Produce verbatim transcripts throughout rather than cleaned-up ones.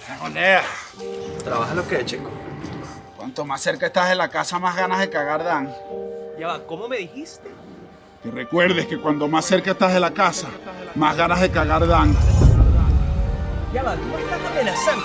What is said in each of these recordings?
Olea. ¿Trabaja lo que, chico? Cuanto más cerca estás de la casa, más ganas de cagar dan. Ya va, ¿cómo me dijiste? Que recuerdes que cuando más cerca estás de la casa, más ganas de cagar dan. Ya va, tú me estás amenazando.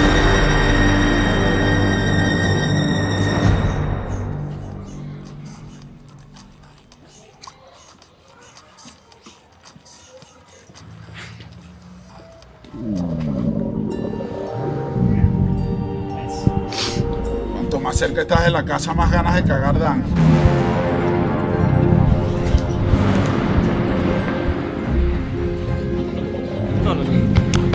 Cuanto más cerca estás de la casa, más ganas de cagar dan. No, no, no.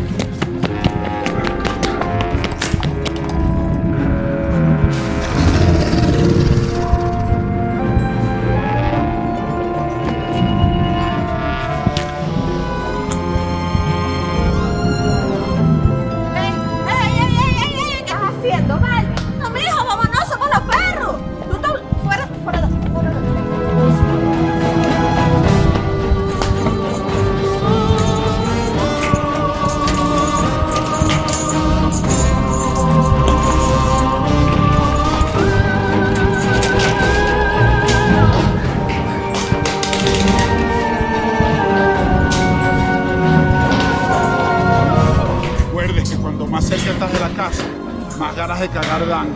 Recuerdes que cuando más cerca estás de la casa, más ganas de cagar dan.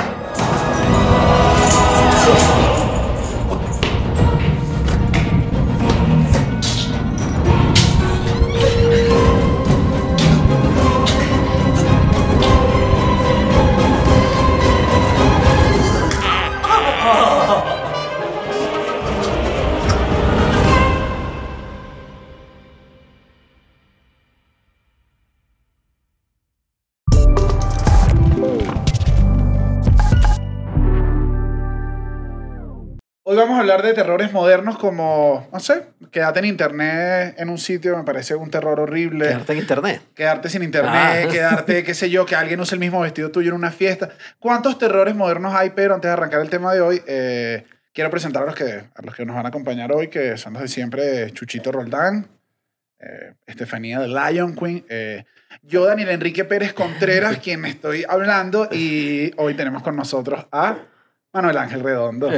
Hoy vamos a hablar de terrores modernos como, no sé, quedarte en internet en un sitio me parece un terror horrible. Quedarte en internet. Quedarte sin internet, Ah. quedarte, qué sé yo, que alguien use el mismo vestido tuyo en una fiesta. ¿Cuántos terrores modernos hay? Pero antes de arrancar el tema de hoy, eh, quiero presentar a los, que, a los que nos van a acompañar hoy, que son los de siempre, Chuchito Roldán, eh, Estefanía de Lion Queen, eh, yo, Daniel Enrique Pérez Contreras, quien me estoy hablando, y hoy tenemos con nosotros a Manuel Ángel Redondo.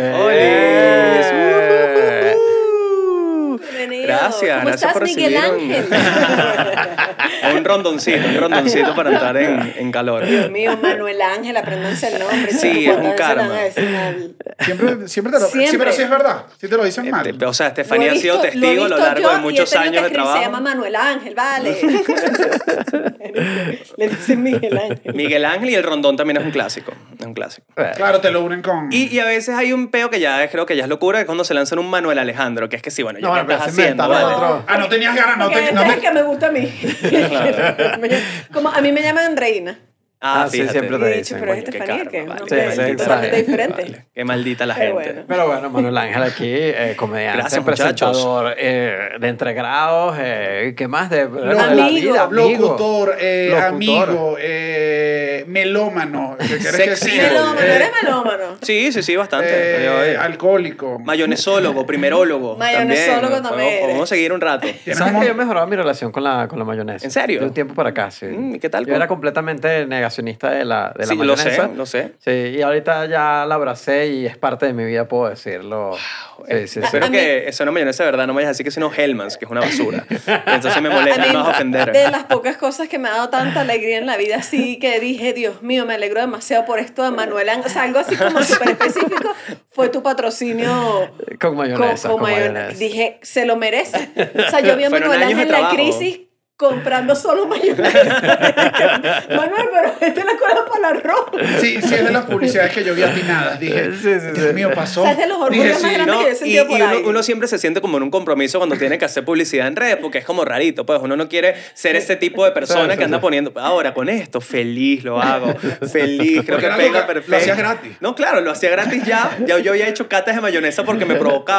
¡Eh! Bienvenido. Gracias, ¿Cómo gracias estás, por Miguel recibirme. Ángel? Un rondoncito, un rondoncito para entrar en, en calor. Dios mío, Manuel Ángel, apréndanse el nombre. Sí, ¿Cuántas es un veces karma. le van a decir al- Siempre, siempre te lo Siempre. Sí, pero sí es verdad. Sí te lo dicen mal. Este, o sea, Lo Estefanía he ha sido visto- testigo a he lo visto largo yo de y muchos he tenido años que de escribir, Se llama trabajo. Manuel Ángel, vale. Le dicen Miguel Ángel. Miguel Ángel y el rondón también es un clásico. Es un clásico. Claro, te lo unen con... Y, y a veces hay un peo que ya es- creo que ya es locura, que es cuando se lanzan un Manuel Alejandro, que es que sí, bueno, ya No, ¿qué pero estás se haciendo? inventa, Vale. otro. Ah, no tenías ganas, no, Porque te, este no es me... el que me gusta a mí. Como a mí me llaman Andreina. Ah, Ah, sí, fíjate. siempre Y te he dicho, dicen, pero es coño, qué Estefanía, karma, que es un vale. nombre Sí, sí, totalmente exagerado. diferente. Vale. Qué maldita la Pero gente. bueno. Pero bueno, Manuel Ángel aquí, eh, comediante, Gracias, muchachos. presentador eh, de entregrados, eh, ¿qué más? De, de la Amigo. vida, amigo. Locutor, eh, Locutor. amigo, eh, melómano. ¿Qué quieres que Sexy. sea? Melómano, Eh, ¿eres melómano? Sí, sí, sí, bastante. eh, Oye, oye. alcohólico. Mayonesólogo, primerólogo. Mayonesólogo también. también Podemos, eres. podemos seguir un rato. Tienes ¿Sabes un que yo he mon- mejorado mi relación con la, con la mayonesa? ¿En serio? De un tiempo para acá, sí. Mm, ¿y qué tal? Yo era completamente negacionista de la, de la Sí, lo mayonesa. sé, lo sé. Sí, y ahorita ya la abracé y es parte de mi vida, puedo decirlo. Sí, sí, sí. Espero A mí- que eso no mayonesa de verdad, no me vayas a decir que sino Hellmann's, que es una basura. Entonces me molesta, A mí, me vas a ofender. de las pocas cosas que me ha dado tanta alegría en la vida, así que dije, Dios mío, me alegro demasiado por esto de Manuel Ángel. O sea, algo así como súper específico fue tu patrocinio Con mayonesa. con, con mayonesa. mayonesa. Dije, se lo merece. O sea, yo vi a Fueron Manuel años de Ángel en la trabajo. crisis comprando solo mayonesa. Manuel, pero esta es la cola para el arroz. Sí, sí, es de las publicidades que yo vi atinadas. Dije, Sí, sí, Dios sí. mío, pasó. O sea, es de los orgullos Dije, más sí, grandes No, que yo he y, sentido por y uno, ahí. uno siempre se siente como en un compromiso cuando tiene que hacer publicidad en redes, porque es como rarito, pues uno no quiere ser ese tipo de persona Sí, sí, que anda sí. poniendo, ahora con esto, feliz lo hago, feliz, creo Porque que era pega algo que perfecto. lo hacías gratis. No, claro, lo hacía gratis ya, ya yo había hecho catas de mayonesa porque me provocaba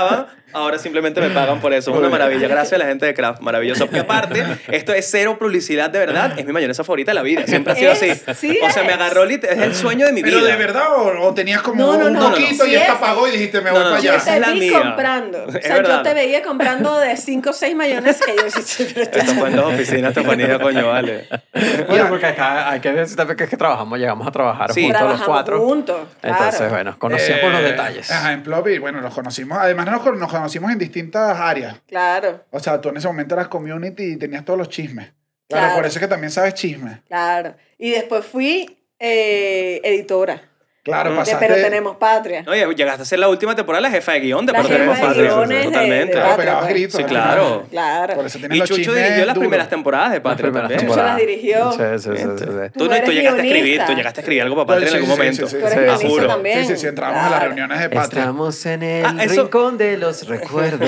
Ahora simplemente me pagan por eso. Es una maravilla. Gracias a la gente de Kraft. Maravilloso. Porque aparte, esto es cero publicidad de verdad. Es mi mayonesa favorita de la vida. Siempre ha sido así. Es, sí o sea, es. me agarró lit- es el sueño de mi vida. ¿Pero de verdad o, o tenías como No, no, un no, poquito no, no. y Sí esta es. pagó y dijiste, me No, voy no, para no, allá? esa Te es la vi mía. comprando. O Es sea, verdad. yo te veía comprando de cinco o seis mayonesas que yo decía, Esto fue en dos oficinas, Estefanía, coño, vale. Bueno, porque acá hay que decir también que es que trabajamos, llegamos a trabajar Sí. juntos los trabajamos cuatro. juntos. Claro. Entonces, bueno, conocíamos Eh, los detalles. Ajá, en Plop y bueno, los conocimos. Además, nos, con- nos conocimos en distintas áreas. Claro, O sea, tú en ese momento eras community y tenías todos los chismes. Claro, Claro. por eso es que también sabes chismes. claro. Y después fui eh, editora Claro, Mm. de pasaste... Pero Tenemos Patria. No, y llegaste a ser la última temporada la jefa de guión de La Pero jefa Tenemos de Patria. guiones de- Totalmente. de Claro, Patria, pegabas pues. gritos. Sí, ¿no? claro. Claro. Por eso tienes Y los Chucho chismes dirigió las duros. primeras temporadas de Las Patria primeras también. Chucho temporadas. las dirigió. Sí, sí, sí, sí, sí. Tú, Tú no, eres tú llegaste a escribir, guionista. tú llegaste a escribir algo para Patria Sí, en sí, algún sí, momento. sí, sí. Tú eres Sí, guionista juro. también. Sí, sí, sí, entramos a las Claro. reuniones de Patria. Estamos en el Ah, eso- rincón de los recuerdos.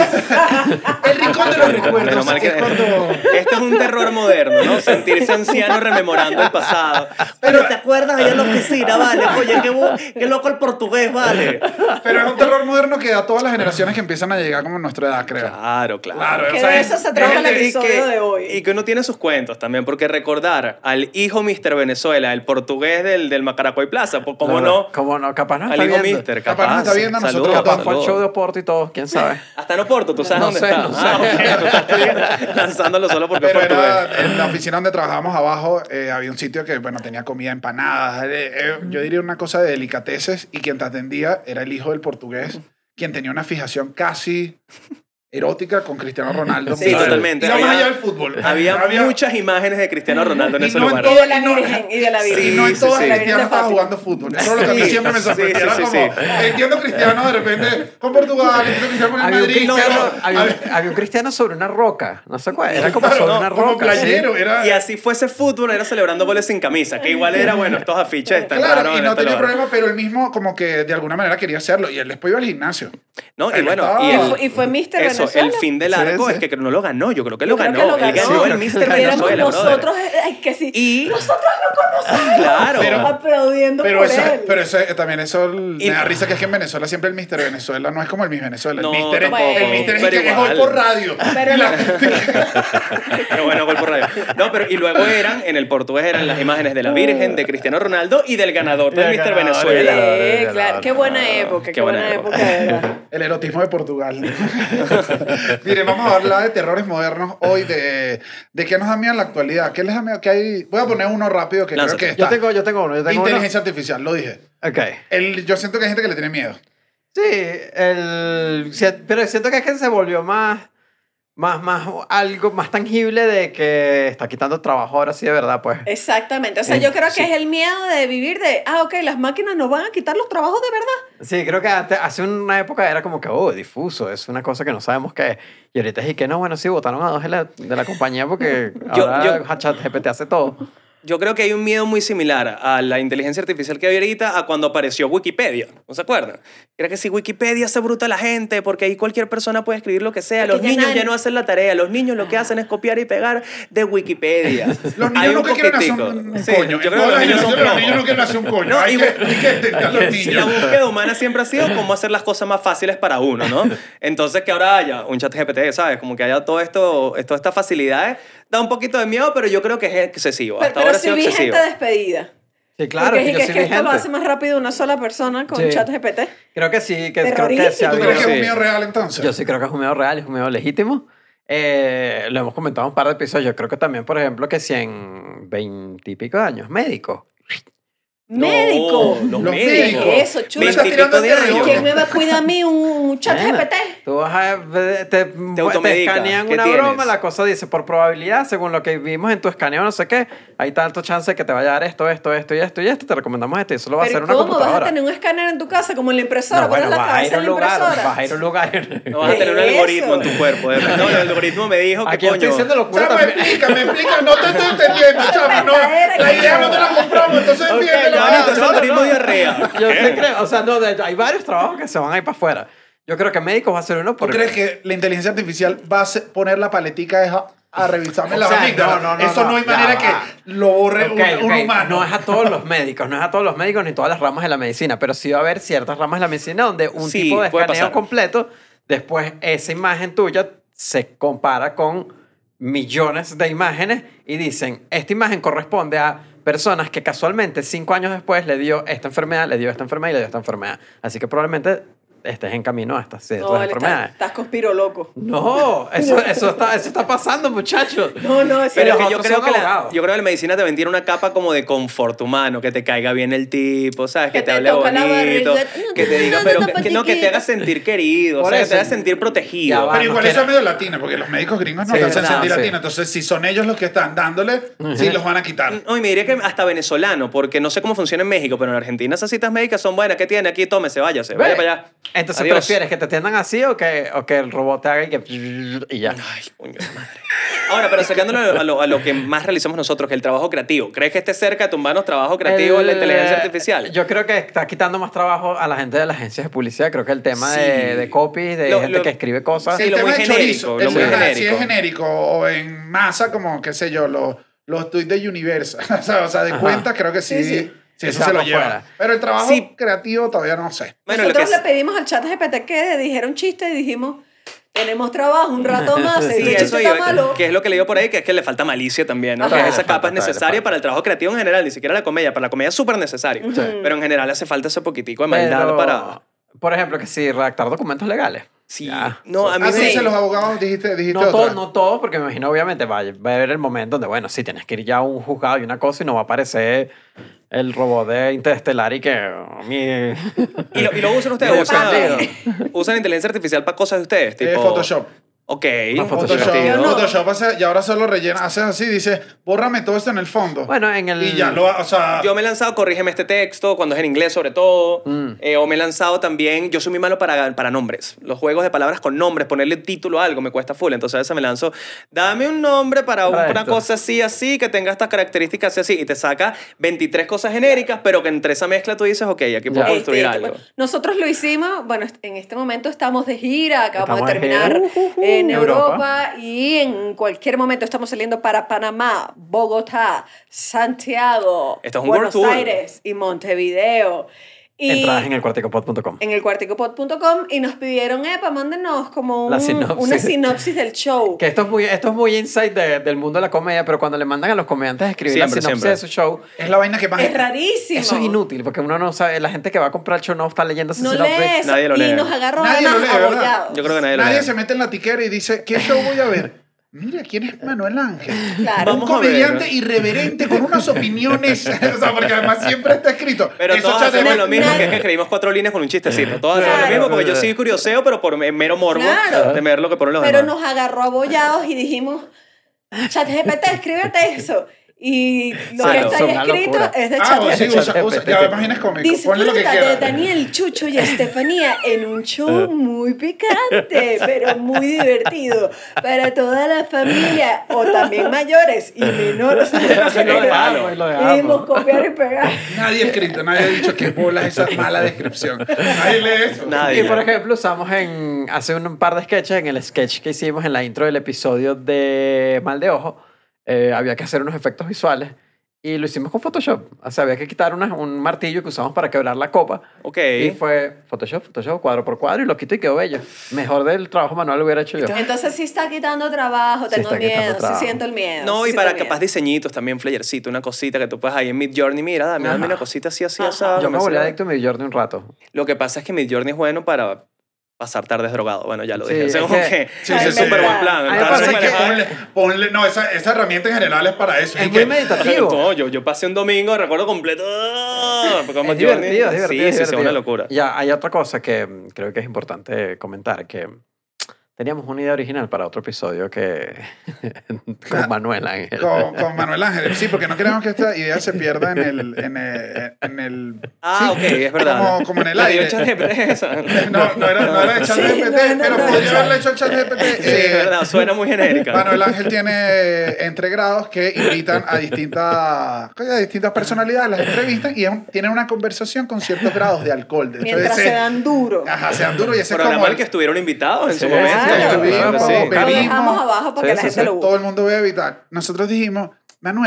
El rincón de los recuerdos. Menos mal que es cuando... Esto es un terror moderno, ¿no? Sentirse anciano rememorando el pasado. Pero- Pero te acuerdas allá en la oficina, vale. Oye, qué, bo- qué loco el portugués, vale. Pero es un terror moderno que da a todas las generaciones que empiezan a llegar como nuestra edad, creo. Claro, claro. Claro, Que o sea, de es- eso se trata es el el de- episodio que, de hoy. y que uno tiene sus cuentos también, porque recordar al hijo mister Venezuela, el portugués del, del Macaracoy Plaza, pues cómo no, ¿Cómo no? Capaz no al está hijo viendo. mister, Capaz capaz. nos está viendo a nosotros Saludos, Capaz fue el saludos. show de Oporto y todo, quién sabe. Hasta en Oporto, ¿tú sabes No dónde sé, está? no Ah, sé. ok, tú estás lanzándolo solo porque Pero es portugués. era en la oficina donde trabajábamos abajo, eh, había un sitio que, bueno, tenía comida, empanadas, eh, eh, yo diría una cosa de delicateces, y quien te atendía era el hijo del portugués, quien tenía una fijación casi erótica con Cristiano Ronaldo. Sí, totalmente. Y no más Había- allá del fútbol. Había, muchas imágenes de Cristiano Ronaldo en Y ese no en lugar. Y todo- de la y no- Virgen, y de la Virgen. Y no en Sí, todas sí, sí. Cristiano La Virgen estaba de jugando fútbol. Eso es lo que a mí Sí, siempre me sí, sorprendía. sí, Era sí, como, sí. entiendo Cristiano de repente con Portugal, entiendo Cristiano con el Había un, Madrid. cristiano, pero- había, un, había un cristiano sobre una roca, no sé cuál, era como Claro, sobre no, una como roca. playero, sí. era... Y así fuese fútbol, era celebrando goles sin camisa, que igual era, bueno, estos afiches están Claro, raros y en no este tenía lugar. problema, pero él mismo como que de alguna manera quería hacerlo. Y él después iba al gimnasio. No, y Él bueno, estaba- y Y el, fue- y fue míster eso, Venezuela. el fin del Sí, arco sí. es que no lo ganó, yo creo que Yo lo creo ganó. que lo Él ganó. ganó el Sí, míster creo que Éramos Venezuela, brother. nosotros, eh, ay, que sí. Y- Nosotros lo conocemos. Claro. Pero- aplaudiendo Pero, por eso, él. pero eso, también eso me Y- da risa que es que en Venezuela siempre el Mister Venezuela no es como el Miss Venezuela. No, el Mister es, tampoco, el Mister es, pero que es igual. hoy por radio. Pero Y la- Pero bueno, gol por radio. No, pero y luego eran, en el portugués eran las imágenes de la Virgen, de Cristiano Ronaldo y del ganador del Del míster ganador, Venezuela. del ganador. Sí, claro. Qué buena época, qué, Qué buena, buena época. época. era. El erotismo de Portugal. Miren, vamos a hablar de terrores modernos hoy, de, de qué nos da miedo en la actualidad. ¿Qué les da miedo? ¿Qué hay? Voy a poner uno rápido que Lánzate. creo que Yo está. tengo, yo tengo uno, yo tengo uno. Inteligencia artificial, lo dije. Ok. El, yo siento que hay gente que le tiene miedo. Sí, el, si- pero siento que es que se volvió más, más, más, algo más tangible de que está quitando trabajo ahora sí de verdad, pues. Exactamente. O sea, Eh, yo creo que sí. es el miedo de vivir de, ah, ok, las máquinas nos van a quitar los trabajos de verdad. Sí, creo que antes, hace una época era como que, oh, difuso, es una cosa que no sabemos qué es. Y ahorita es y que no, bueno, sí, votaron a dos de la, de la compañía porque Yo- ahora yo- ChatGPT hace todo. Yo creo que hay un miedo muy similar a la inteligencia artificial que hay ahorita a cuando apareció Wikipedia. ¿No se acuerdan? Era que si Wikipedia hace bruta a la gente, porque ahí cualquier persona puede escribir lo que sea. Porque Los ya niños nadie- ya no hacen la tarea. Los niños lo que hacen es copiar y pegar de Wikipedia. Los Hay niños un nunca quieren hacer poquitico. un, un Sí, coño. yo En creo que todas los las niños son generaciones, los flojos. niños no quieren hacer un coño. No, hay, y que, bueno, hay que entender a los La niños. búsqueda humana siempre ha sido cómo hacer las cosas más fáciles para uno, ¿no? Entonces que ahora haya un chat G P T, ¿sabes? Como que haya todo esto, todas estas facilidades, da un poquito de miedo, pero yo creo que es excesivo. Pero, Hasta pero ahora ha si sido vi excesivo. gente despedida. Sí, claro, Porque que es yo que, sí que vi esto lo gente. hace más rápido una sola persona con Sí. ChatGPT. Creo que sí, que creo que Terrorífico. se ha ¿Tú habido- crees que es un Sí. miedo real entonces? Yo sí creo que es un miedo real, es un miedo legítimo. Eh, lo hemos comentado en un par de episodios. Yo creo que también, por ejemplo, que si en veintipico de años, médico. Médico. No, los Los médicos. médicos. ¿Qué es eso, chulo? Me estás Veintipico tirando de de años. rebote. ¿Quién me va a cuidar a mí un, un ChatGPT? Tú vas a, te, te, te automedica. escanean ¿Qué una tienes? broma, la cosa dice, por probabilidad, según lo que vimos en tu escaneo, no sé qué, hay tanto chance de que te vaya a dar esto, esto, esto y esto y esto, te recomendamos esto y eso lo va a Pero hacer ¿y una ¿cómo vas a computadora. tener un escáner en tu casa como en la impresora? No, bueno, Pones la vas a ir cabeza a en un la lugar, impresora. vas a ir a un lugar. No vas a tener un ¿Qué es algoritmo en eso? tu cuerpo. de verdad. No, el algoritmo me dijo que Aquí estoy coño. diciendo locura Chamo, también. explícame, explícame. No te estoy entendiendo, chamo. No, Mentadera, la idea que no te la compramos, entonces Ok, entiende ya, la Manito, es no, no, algoritmo no. diarrea. Yo sí creo, o sea, no, de- hay varios trabajos que se van a ir para afuera. Yo creo que médicos va a ser uno ¿Tú por crees que la inteligencia artificial va a se- poner la paletica esa a revisarme O la sea, amígdala? no, no, no, Eso no, no, hay ya manera va. que lo borre Ok, un, un ok, humano. no es a todos los médicos, no es a todos los médicos ni todas las ramas de la medicina, pero sí va a haber ciertas ramas de la medicina donde un Sí, tipo de puede escaneo pasar. completo Después, esa imagen tuya se compara con millones de imágenes y dicen, esta imagen corresponde a personas que casualmente cinco años después le dio esta enfermedad, le dio esta enfermedad y le dio esta enfermedad. Así que probablemente estés en camino a estas ciertas No, vale, enfermedades. estás, estás conspiro loco. No, eso, eso, está, eso está pasando, muchachos. No, no, es Pero los es que yo otros creo son que, la, abogados. yo creo que la medicina te vendía una capa como de confort humano, que te caiga bien el tipo, ¿sabes? Que, Que te, te hable toca la bonito, barriga. que te diga, No, pero no, que, no, que no, que te patiquita. haga sentir querido, Por o sea, que eso. te haga sentir Ya protegido. va. Pero igual no eso quiero- es medio latino, porque los médicos gringos no Sí, te hacen no, sentir sí. latino. Entonces, si son ellos los que están dándole, sí los van a quitar. No, y me diría que hasta venezolano, porque no sé cómo funciona en México, pero en Argentina esas citas médicas son buenas. ¿Qué tiene? Aquí, tómese, váyase, vaya Ve. para allá. Entonces, Adiós. ¿prefieres que te atiendan así o que, o que el robot te haga y que... y ya? Ay, coño de madre. Ahora, pero acercándolo a lo, a lo que más realizamos nosotros, que es el trabajo creativo. ¿Crees que esté cerca de tumbarnos trabajo creativo El- la inteligencia artificial? Yo creo que está quitando más trabajo a la gente de las agencias de publicidad. Creo que el tema Sí. de, de copy, de Lo- gente lo- que escribe cosas... Sí, el lo tema muy de genérico, chorizo, lo el muy tema, genérico. Si es genérico o en masa, como, qué sé yo, los, los tweets de Universal. o, sea, o sea, de Ajá. cuenta, creo que sí, Sí, sí, sí. Que eso se se lo va lleva. fuera. Pero el trabajo Sí. creativo todavía no sé. Bueno, lo que Nosotros es- le pedimos al chat G P T que dijera un chiste y dijimos, tenemos trabajo un rato más, Sí, este eso chiste iba, está malo. que es lo que le digo por ahí, que es que le falta malicia también, ¿no? Ajá. Que Le esa falta, capa es le necesaria falta. para el trabajo creativo en general, ni siquiera la comedia. Para la comedia es súper necesario. Sí. Pero en general hace falta ese poquitico de maldad Pero, para... por ejemplo, que si redactar documentos legales. Sí. Ya. No, a mí Ah, me... sí, dicen los abogados, dijiste, dijiste No otra. todo, no todo, porque me imagino, obviamente, va, va a haber el momento donde, bueno, sí, tienes que ir ya a un juzgado y una cosa y no va a aparecer el robot de Interestelar y que... oh, mi... ¿Y lo, y lo usan ustedes? Medio ¿Usan, perdido. ¿Usan inteligencia artificial para cosas de ustedes? Eh, Tipo... Photoshop. Ok. Una Photoshop. Photoshop, Yo no. Photoshop hace- y ahora solo rellena, haces así, dice, bórrame todo esto en el fondo. Bueno, en el... Y ya lo, o sea, Yo me he lanzado, corrígeme este texto, cuando es en inglés sobre todo. Mm. Eh, o me he lanzado también, yo soy muy malo para, para nombres. Los juegos de palabras con nombres, ponerle título a algo me cuesta full. Entonces a veces me lanzo, dame un nombre para un- Para una esto. cosa así, así, que tenga estas características así, así. Y te saca veintitrés cosas genéricas, pero que entre esa mezcla tú dices, ok, aquí puedo Ya. construir Este, algo. bueno, nosotros lo hicimos, bueno, en este momento estamos de gira, acabamos Estamos de de gira. terminar Uh, uh, uh, en Europa. Europa. Y en cualquier momento estamos saliendo para Panamá, Bogotá, Santiago, Esto es un Buenos World Tour. Aires y Montevideo. Y Entradas en el cuarticopod punto com. en el cuarticopod punto com y nos pidieron, epa, mándenos como La un- sinopsis. una sinopsis del show. Que esto es muy, esto es muy insight de- del mundo de la comedia, pero cuando le mandan a los comediantes a escribir Siempre, la sinopsis siempre. de su show, es la vaina que más... Es rarísimo. eso es inútil, porque uno no sabe, la gente que va a comprar el show no está leyendo esa No sinopsis. lee eso. Nadie lo y lee. nos agarró Nadie lo además lee, ¿verdad? abollados. Yo creo que nadie lo Nadie lee. se mete en la tiquera y dice, ¿qué show voy a ver? Mira, ¿quién es Manuel Ángel? Claro. Un Vamos a ver. comediante irreverente con unas opiniones. o sea, porque además siempre está escrito. Pero Eso todos chats de- hacemos lo mismo, nadie- que es que escribimos cuatro líneas con un chistecito. Todos hacemos lo Claro. mismo, porque yo sí curioseo, pero por mero morbo Claro. de ver lo que ponen los Pero demás. nos agarró abollados y dijimos, chat G P T, escríbete eso. Y lo Sí, que no, está son ahí una escrito locura. es de Ah, chat pues sí, G P T. usa, usa, ya me imaginas cómico. Ponle lo que Disfruta de quieras. Daniel, Chucho y Estefanía en un show muy picante, pero muy divertido para toda la familia, o también mayores y menores. Lo dejamos, lo Y dimos dejamos. copiar y pegar. Nadie ha escrito, nadie ha dicho que bola esa mala descripción. Nadie lee eso. Nadie. Y por ejemplo, usamos en, hace un par de sketches, en el sketch que hicimos en la intro del episodio de Mal de Ojo, eh, había que hacer unos efectos visuales y lo hicimos con Photoshop. O sea, había que quitar una- un martillo que usamos para quebrar la copa. Ok. Y fue Photoshop, Photoshop, cuadro por cuadro y lo quito y quedó bello. Mejor del trabajo manual lo hubiera hecho yo. Entonces sí está quitando trabajo, Sí tengo está quitando miedo, sí trabajo. siento el miedo. No, sí y siento para el miedo. capaz diseñitos también, flyercito, una cosita que tú puedes ahí en Midjourney. Mira, dame, dame Ajá. una cosita así, así, Ajá. así. Yo me volví adicto a mi Jordan un rato. Lo que pasa es que Midjourney es bueno para pasar tardes drogado. Bueno, ya lo Sí, dije. es es como que- que Sí, es sí, un sí. súper buen plan. A mí me Estar pasa súper que- relajado. Ponle, ponle, no, esa, esa herramienta en general es para eso. Es Y muy que- meditativo. No, yo, yo pasé un domingo, recuerdo completo. ¡ah! Porque como Es Midjourney- divertido, es divertido. Sí, es sí, sí, es divertido. una locura. Ya, hay otra cosa que mm, creo que es importante comentar, que teníamos una idea original para otro episodio que con Manuel Ángel. Con, con Manuel Ángel, sí, porque no queremos que esta idea se pierda en el... En el, en el Ah, sí, ok, es verdad. Como, como en el La dio aire. ChatGPT esa. No, no era, no era el chat Sí, G P T, no, no, pero no, podría no. haberle hecho el chat G P T. Sí, es verdad, suena muy genérica. Manuel Ángel tiene entregrados que invitan a distintas, a distintas personalidades, las entrevistan y es un- tienen una conversación con ciertos grados de alcohol. De hecho, Mientras ese- se dan duro. Ajá, se dan duro y ese es Programa como... al que estuvieron invitados en Sí, su momento. claro. Estuvimos, Sí. bebimos. Lo dejamos abajo para Sí, que la sí, gente sí. lo busque. Todo el mundo bebe y tal. Nosotros dijimos, Manuel,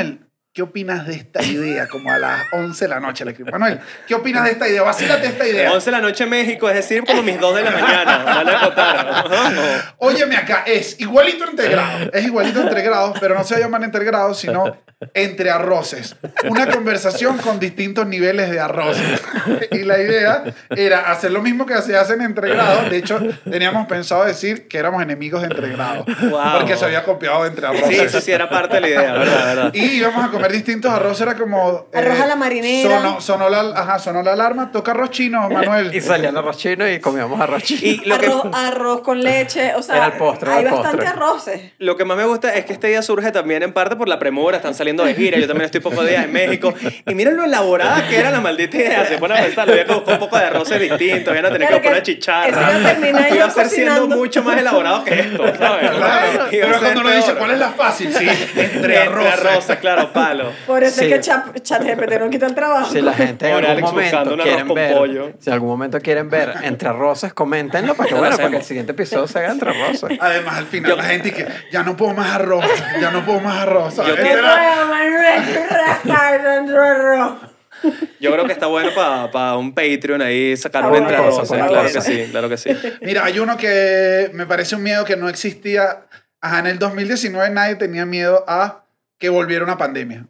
¿qué opinas de esta idea? Como a las once de la noche le escribo. Manuel, ¿qué opinas de esta idea? Vacílate esta idea. once de la noche en México, es decir, como mis dos de la mañana. Vale acotar. Óyeme acá, es igualito entre grados. Es igualito entre grados, pero no se llaman entre grados, sino entre arroces. Una conversación con distintos niveles de arroces. Y la idea era hacer lo mismo que se hacen entre grados. De hecho, teníamos pensado decir que éramos enemigos de entre grados. Wow. Porque se había copiado de entre arroces. Sí, eso sí era parte de la idea, ¿verdad? ¿verdad? Y íbamos a comer distintos arroz, era como... Arroz a la marinera. Sonó, sonó, la, ajá, sonó la alarma, toca arroz chino, Manuel. Y salía el arroz chino y comíamos arroz chino. Y lo que, arroz, arroz con leche, o sea, Era el postre, hay era el bastante postre. arroces. lo que más me gusta es que esta idea surge también en parte por la premura. Están saliendo de gira. Yo también estoy pocos días en México. Y miren lo elaborada que era la maldita idea. Se pone a pensar, lo voy a buscar un poco de arroces distintos. Van a tener Claro que poner que chicharra. eso iba a terminar Iba yo a ser siendo cocinando. mucho más elaborado que esto, ¿sabes? Claro, Iba a pero ser cuando uno dice, peor. ¿cuál es la fácil? Sí, entre Entre arroces. arroces, claro, palo. Por eso Sí. es que Chat ChatGPT no quita el trabajo. Si la gente en Pobre algún Alex buscando momento un arroz quieren con ver, pollo. si en algún momento quieren ver entre arroces, coméntenlo para que, Lo bueno, para hacemos. que el siguiente episodio se haga entre arroces. Además, al final, Yo- la gente que ya no puedo más arroz, ya no puedo más arroz. ¿sabes? Yo Ese quiero- era- Bueno, Manuel, rascar dentro de arroz. Yo creo que está bueno para un Patreon ahí sacar Está un bueno. entre Cosa, arroces. una Claro cosa. que sí, claro que sí. Mira, hay uno que me parece un miedo que no existía. Ajá, en el dos mil diecinueve nadie tenía miedo a que volviera una pandemia.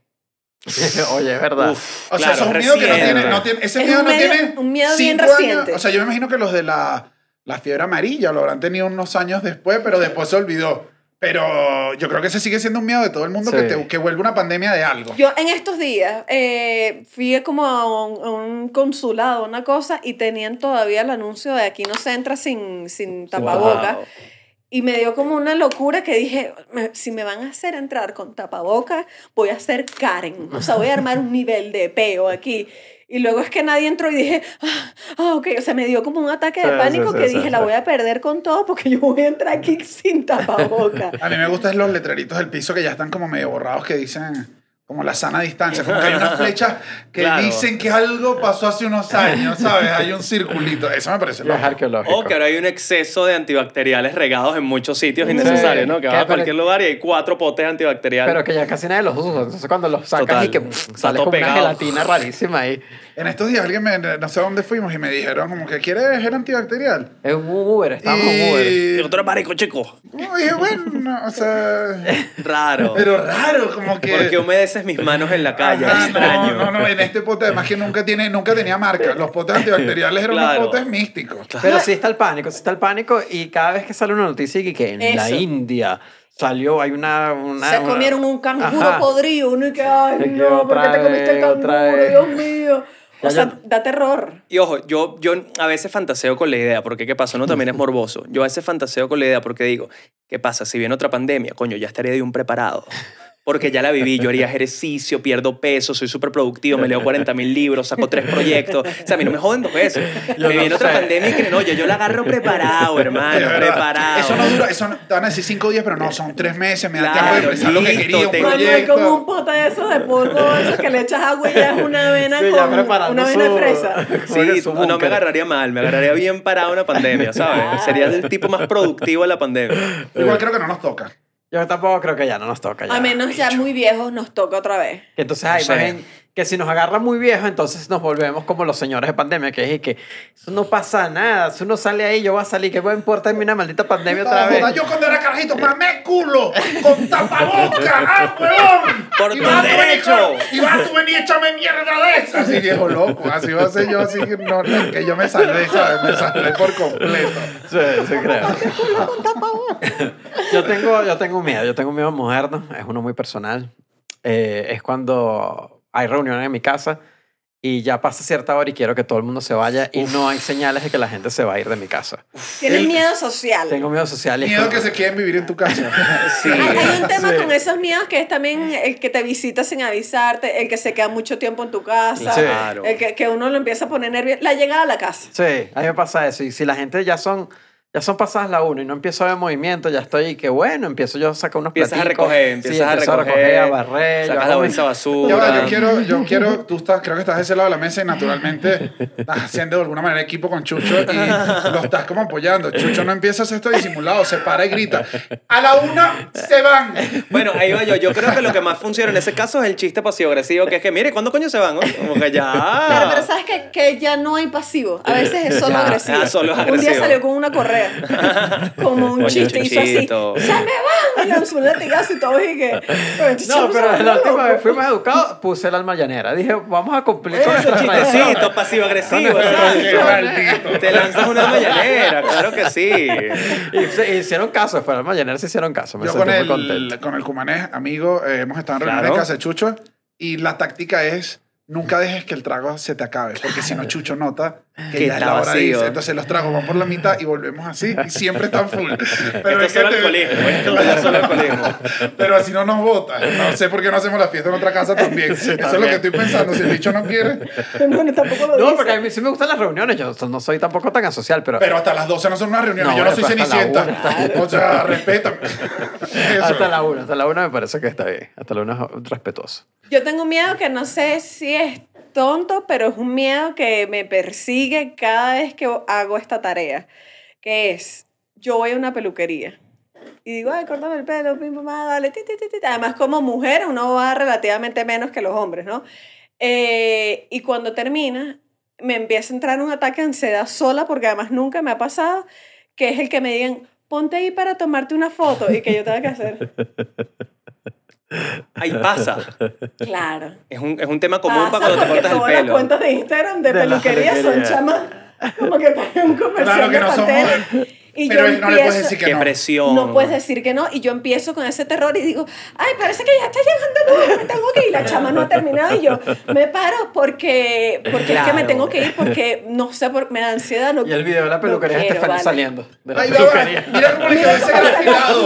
Oye, es verdad. Uf, O sea, claro, eso es un miedo que no reciente. tiene, no tiene- ese Es miedo un no medio- tiene un miedo bien cinco reciente. años. O sea, yo me imagino que los de la, la fiebre amarilla lo habrán tenido unos años después, pero después se olvidó. Pero yo creo que ese sigue siendo un miedo de todo el mundo, Sí. que, te- que vuelva una pandemia de algo. Yo en estos días eh, fui como a un, a un consulado, una cosa, y tenían todavía el anuncio de aquí no se entra sin, sin tapabocas. Wow. Y me dio como una locura que dije, me- si me van a hacer entrar con tapabocas, voy a ser Karen. O sea, voy a armar un nivel de peo aquí. Y luego es que nadie entró y dije, ah, ah, ok. O sea, me dio como un ataque de Sí, pánico sí, que sí, dije, sí, la sí. voy a perder con todo porque yo voy a entrar aquí sin tapabocas. A mí me gustan los letreritos del piso que ya están como medio borrados, que dicen como la sana distancia, como que hay una flecha que Claro. dicen que algo pasó hace unos años, ¿sabes? Hay un circulito. Eso me parece Ya es loco. arqueológico. O que ahora hay un exceso de antibacteriales regados en muchos sitios innecesarios, ¿no? Que vas Que a cualquier pero- lugar y hay cuatro potes antibacteriales. Pero que ya casi nadie los usa. Entonces cuando los sacas Total. y que pff, Está sale todo como una pegado. gelatina rarísima ahí. En estos días alguien me, no sé dónde fuimos y me dijeron como que quiere gel antibacterial. Es un Uber, estábamos en un Uber. Y Y otro marico, chico. no, dije, bueno, o sea, Raro. pero raro, como que... Porque humedeces mis manos en la calle. Ajá, extraño. No, no, no, en este pote además que nunca, tiene, nunca tenía marca. Los potes antibacteriales eran Claro. unos potes místicos. Pero sí está el pánico, sí está el pánico y cada vez que sale una noticia y que en la Eso. India salió, hay una... una Se una- comieron un canguro Ajá. podrido. Uno y que, ay, Es que no, ¿por qué otra te comiste el vez, otra canguro? vez. Dios mío. O Ya, sea, ya. da terror. Y ojo, yo, yo a veces fantaseo con la idea, porque ¿qué pasa? Uno también es morboso. Yo a veces fantaseo con la idea porque digo, ¿qué pasa? Si viene otra pandemia, coño, ya estaría de un preparado. Porque ya la viví, yo haría ejercicio, pierdo peso, soy súper productivo, me leo cuarenta mil libros, saco tres proyectos. O sea, a mí no me joden dos veces. Yo me no viene otra sé. pandemia y que no, yo, yo la agarro preparado, hermano, Es verdad. preparado. Eso no dura, eso no- te van a decir cinco días, pero no, son tres meses, me da Claro, tiempo de pensar lo que listo, quería, un tengo- Cuando hay proyecto. como un pote de esos de polvo, esos que le echas agua y ya es una avena Sí, ya con preparando una avena su- de fresa. como que Sí, su no, no me búnker. agarraría mal, me agarraría bien parado una pandemia, ¿sabes? Sería el tipo más productivo de la pandemia. Igual creo que no nos toca. Yo tampoco creo que ya no nos toca. Ya. A menos ya muy viejos nos toca otra vez. Que entonces hay No sé. imagen que si nos agarra muy viejo, entonces nos volvemos como los señores de pandemia, que es que eso no pasa nada. Si uno sale ahí, yo voy a salir. ¿Qué puede importarme una maldita pandemia otra No, vez? joda, yo cuando era carajito mamé culo con tapabocas, ¡ah, huevón! Por Y tu vas a venir, derecho. Y vas tú venir a echarme mierda de esa. Así viejo loco, así va a ser yo, así que no, no, que yo me salvé, ¿sabes? Me salvé por completo. Sí, sí creo. yo, tengo, yo tengo un miedo, yo tengo un miedo moderno, es uno muy personal. Eh, es cuando hay reuniones en mi casa y ya pasa cierta hora y quiero que todo el mundo se vaya y no hay señales de que la gente se va a ir de mi casa. Tienes El- miedo social. Tengo miedo social y es Miedo como- que se quieren vivir en tu casa. Sí. Hay, hay un tema Sí. con esos miedos que es también el que te visita sin avisarte, el que se queda mucho tiempo en tu casa, Sí. Claro. el que, que uno lo empieza a poner nervioso. La llegada a la casa. Sí, a mí me pasa eso. Y si la gente ya son ya son pasadas la una y no empiezo a ver movimiento, ya estoy, y que bueno, empiezo yo a sacar unos Empiezas a platicos. recoger, Sí, empiezas a empiezo recoger, a barrer. yo sacas hago la mi- bolsa de basura. Ya va, yo quiero, yo quiero, tú estás, creo que estás de ese lado de la mesa y naturalmente estás haciendo de alguna manera equipo con Chucho y lo estás como apoyando. Chucho no empieza a hacer esto disimulado, se para y grita. A la una se van. Bueno, ahí va yo. Yo creo que lo que más funciona en ese caso es el chiste pasivo-agresivo, que es que, mire, ¿cuándo coño se van? Como que ya... Claro, pero sabes que, que ya no hay pasivo. A veces es solo Ya, agresivo. ah, solo es Un día agresivo. salió con una correa. Como un Coño, chiste hizo así. Chuchito. ¡Se me van! Y lanzó un latigazo y todo. Y que. No, pero la última vez fui más educado, puse el alma llanera. Dije, vamos a cumplir con Eso, nuestra chistecito, tradición. pasivo-agresivo. Qué exacto. maldito. Te lanzas una mañanera, claro que sí. Y se hicieron caso, fue el alma llanera, se hicieron caso. Me Yo sentí con muy el, contento. con el cumanés, amigo, eh, hemos estado en reuniones Claro. en casa de Chucho y la táctica es nunca dejes que el trago se te acabe, porque si no Chucho nota que, Que ya es está la hora de vacío. irse. Entonces los tragos van por la mitad y volvemos así y siempre están full. Pero, Esto es es solo que te- alcoholismo, esto es solo alcoholismo. pero así no nos vota. No sé por qué no hacemos la fiesta en otra casa también. Eso es lo que estoy pensando. Si el bicho no quiere, Bueno, tampoco lo No, dice. porque a mí sí me gustan las reuniones. Yo no soy tampoco tan asocial, pero, pero hasta las doce no son una reunión. No, Yo no bueno, soy pero hasta la cenicienta. O sea, respétame. Eso. hasta la una. Hasta la una me parece que está bien. Hasta la una es respetuoso. Yo tengo un miedo que no sé si es tonto, pero es un miedo que me persigue cada vez que hago esta tarea, que es, yo voy a una peluquería y digo, ay, córtame el pelo, pim, pam, ah, dale, ti, ti, ti, ti. Además, como mujer, uno va relativamente menos que los hombres, ¿no? Eh, y cuando termina, me empieza a entrar un ataque de ansiedad sola, porque además nunca me ha pasado, que es el que me digan, ponte ahí para tomarte una foto, y que yo tenga que hacer. Ahí pasa. Claro. Es un, es un tema común Pasa para cuando te porque cortas el todas las pelo. cuentas de Instagram de, De la peluquería son peluquería. chamas como que están en un comercial Claro que de no somos- Pantene. Y Pero yo no le puedes empiezo- decir que Qué no. presión. no puedes decir que no. Y yo empiezo con ese terror y digo, ay, parece que ya está llegando el lugar, me tengo que ir. La chama no ha terminado y yo me paro porque, porque es que me Claro. tengo que ir porque no sé, por, me da ansiedad. No, Y el video de la peluquería no es quiero, Stephanie vale. saliendo de la Ahí va, va. peluquería. Mira cómo le quedó ese grafilado.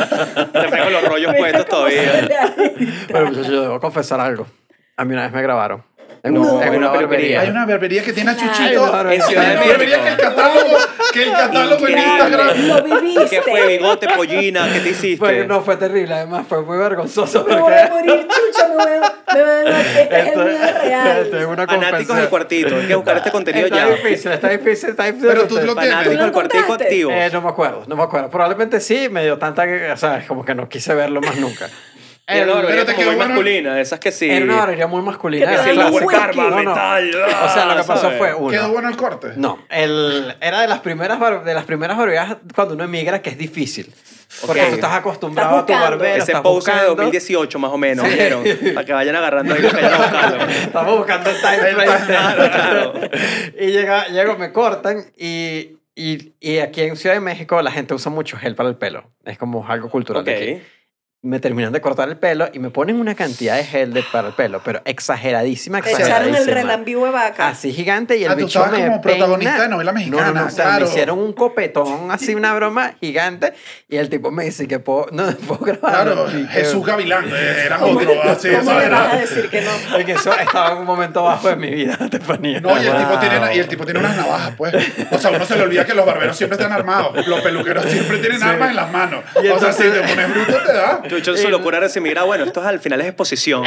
Te traigo los rollos Mira puestos cómo se todavía. le agita. Pero muchachos, yo debo confesar algo. A mí una vez me grabaron. En, No, un- en en una una barbería. Hay una barbería que tiene a Claro. Chuchito. En Ciudad de Hay una barbería que el catálogo, que el catálogo en Increíble. Instagram. Lo viviste. ¿Qué fue, bigote, pollina? ¿Qué te hiciste? Fue- no, fue terrible. Además, fue muy vergonzoso. Me voy porque a morir, chucha, me voy a, me voy a, este es el esto- mío real. esto es una Fanáticos confesión. del cuartito. Hay que buscar este contenido Está ya. difícil, está difícil, está difícil. Pero tú lo tienes. Fanáticos ¿Tú lo del cuartico encontraste? activo. Eh, no me acuerdo, no me acuerdo. Probablemente sí, me dio tanta que, o sea, como que no quise verlo más nunca. Era una El- barbería pero te como quedó muy bueno. masculina, de esas que sí. Era una barbería muy masculina. Que te Era Que si el dan clásica. Power whisky. Karma, No, no. metal. O sea, lo que pasó ¿sabes? fue uno. Quedó bueno el corte. No, el, era de las primeras bar- de las primeras barberías cuando uno emigra que es difícil. Porque Ok. tú estás acostumbrado Estás a tu buscando. barbero, Ese estás pose de buscando. dos mil dieciocho más o menos, Sí. ¿vieron? Para que vayan agarrando ahí lo que vayan a buscarlo. Estamos buscando el time El frame. Claro, claro. Y llega, llego, me cortan y, y, y aquí en Ciudad de México la gente usa mucho gel para el pelo. Es como algo cultural Ok. de aquí. Me terminan de cortar el pelo y me ponen una cantidad de gel de, para el pelo, pero exageradísima, Te echaron el exageradísima. relambivo de vaca. Así gigante y el Ah, tú bicho estabas me como peina. protagonista de novela mexicana, No, no, no, o sea, claro. me hicieron un copetón, así una broma gigante y el tipo me dice que puedo, no puedo grabar. Claro, Y que- Jesús Gavilán, eh, era ¿Cómo, otro. Así, ¿cómo eso le vas a era. decir que no? Es que eso estaba en un momento bajo de mi vida, Estefanía. No, y el, tipo Wow. tiene, y el tipo tiene unas navajas, pues. O sea, uno se le olvida que los barberos siempre están armados. Los peluqueros siempre tienen armas en las manos. Y O sea, si entonces- te pones bruto, te da. Chucho, su locura era mira, bueno, esto es, al final es exposición.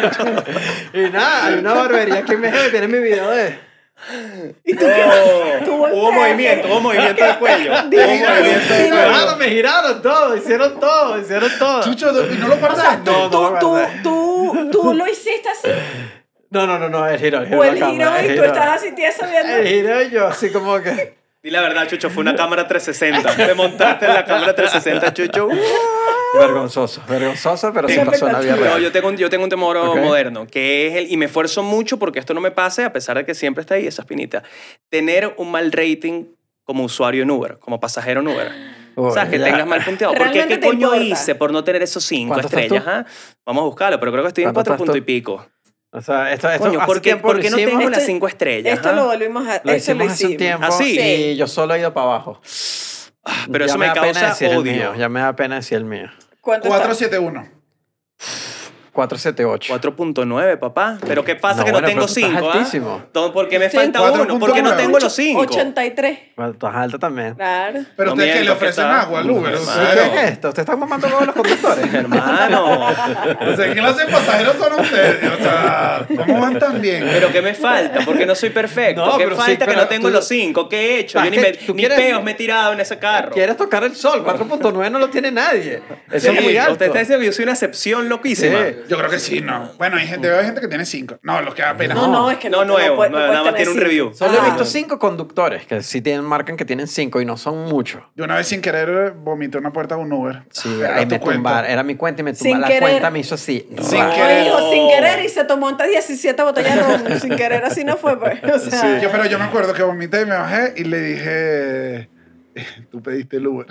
Y nada, hay una barbería aquí en México que tiene mi video de... ¿Y tú qué? Oh, Tú hubo volteaste. movimiento, hubo movimiento de cuello. Hubo Dime, movimiento de dime. cuello. Giraron, me giraron todo, hicieron todo, hicieron todo. Chucho, ¿y no lo O sea, guardaste? tú, No, tú, no, tú, guardé. tú, tú lo hiciste así. No, no, no, no, el giro, el giro. O la el cámara, giro el y tú giro. estás así tieso El viendo. giro y yo así como que... Di la verdad, Chucho, fue una cámara trescientos sesenta. Te montaste en la cámara trescientos sesenta, Chucho. Vergonzoso, vergonzoso, pero sí Qué pasó en la vida espectacular. No, real. yo tengo, un- yo tengo un temor Ok. moderno, que es el, y me esfuerzo mucho porque esto no me pase, a pesar de que siempre está ahí esa espinita, tener un mal rating como usuario en Uber, como pasajero en Uber. Uy, O sea, que ya. tengas mal punteado. ¿Por qué? Realmente ¿Qué te coño importa. hice por no tener esos cinco ¿Cuánto estás estrellas? tú? ah? Vamos a buscarlo, pero creo que estoy en ¿Cuánto cuatro estás puntos tú? y pico. O sea, esto, esto Coño, hace ¿por qué, tiempo por lo qué no hicimos. tengo las Esto- cinco estrellas? Esto ah? lo volvimos a Lo esto lo hicimos hace un hicimos. tiempo ¿Ah, sí? y yo solo he ido para abajo. Pero Ya eso me, da pena causa decir el odio. mío, ya me da pena decir el mío. ¿Cuánto cuatro está? siete uno. cuatro siete ocho. cuatro punto nueve, papá. Pero ¿qué pasa No, que bueno, no tengo pero tú estás cinco? altísimo. ¿ah? ¿Por qué me Sí, falta cuatro uno? punto ¿Por qué no nueve. tengo los cinco? ochenta y tres. Bueno, tú estás alto también. Claro. Pero No ustedes que le miento, ofrecen ¿qué tal? agua al Uber. O Hermano. sea, ¿Qué es esto? ¿Ustedes están mamando todos los conductores? Hermano. o sea, ¿qué clase de pasajeros son ustedes? O sea, ¿cómo van tan bien? ¿Pero qué me falta? Porque no soy perfecto. No, ¿Qué pero sí, falta que pero no tengo tú- los cinco? ¿Qué he hecho? Ah, Yo ni, que me, tú ni quieres- peos me he tirado en ese carro. ¿Quieres tocar el sol? cuatro punto nueve no lo tiene nadie. Eso Sí, es muy alto. Usted está diciendo que yo soy una excepción loquísima. Sí. Yo creo que sí, no. Bueno, hay gente, veo gente que tiene cinco. No, los que apenas. No, no, es que No, no. nuevo, puede- nuevo, puedes nada más tener tiene un cinco. review. Solo he Ah. visto cinco conductores que sí tienen, marcan que tienen cinco y no son muchos. Yo una vez sin querer vomité una puerta de un Uber. Sí, Era ahí tu me cuenta. tumbaron. Era mi cuenta y me Sin tumbaron. La querer. cuenta me hizo así. Sin Ra. querer. No, dijo sin querer y se tomó entre diecisiete botellas de ron. Sin querer, así no fue, pues. O sea, Sí, yo, pero yo me acuerdo que vomité y me bajé y le dije. Tú pediste el Uber.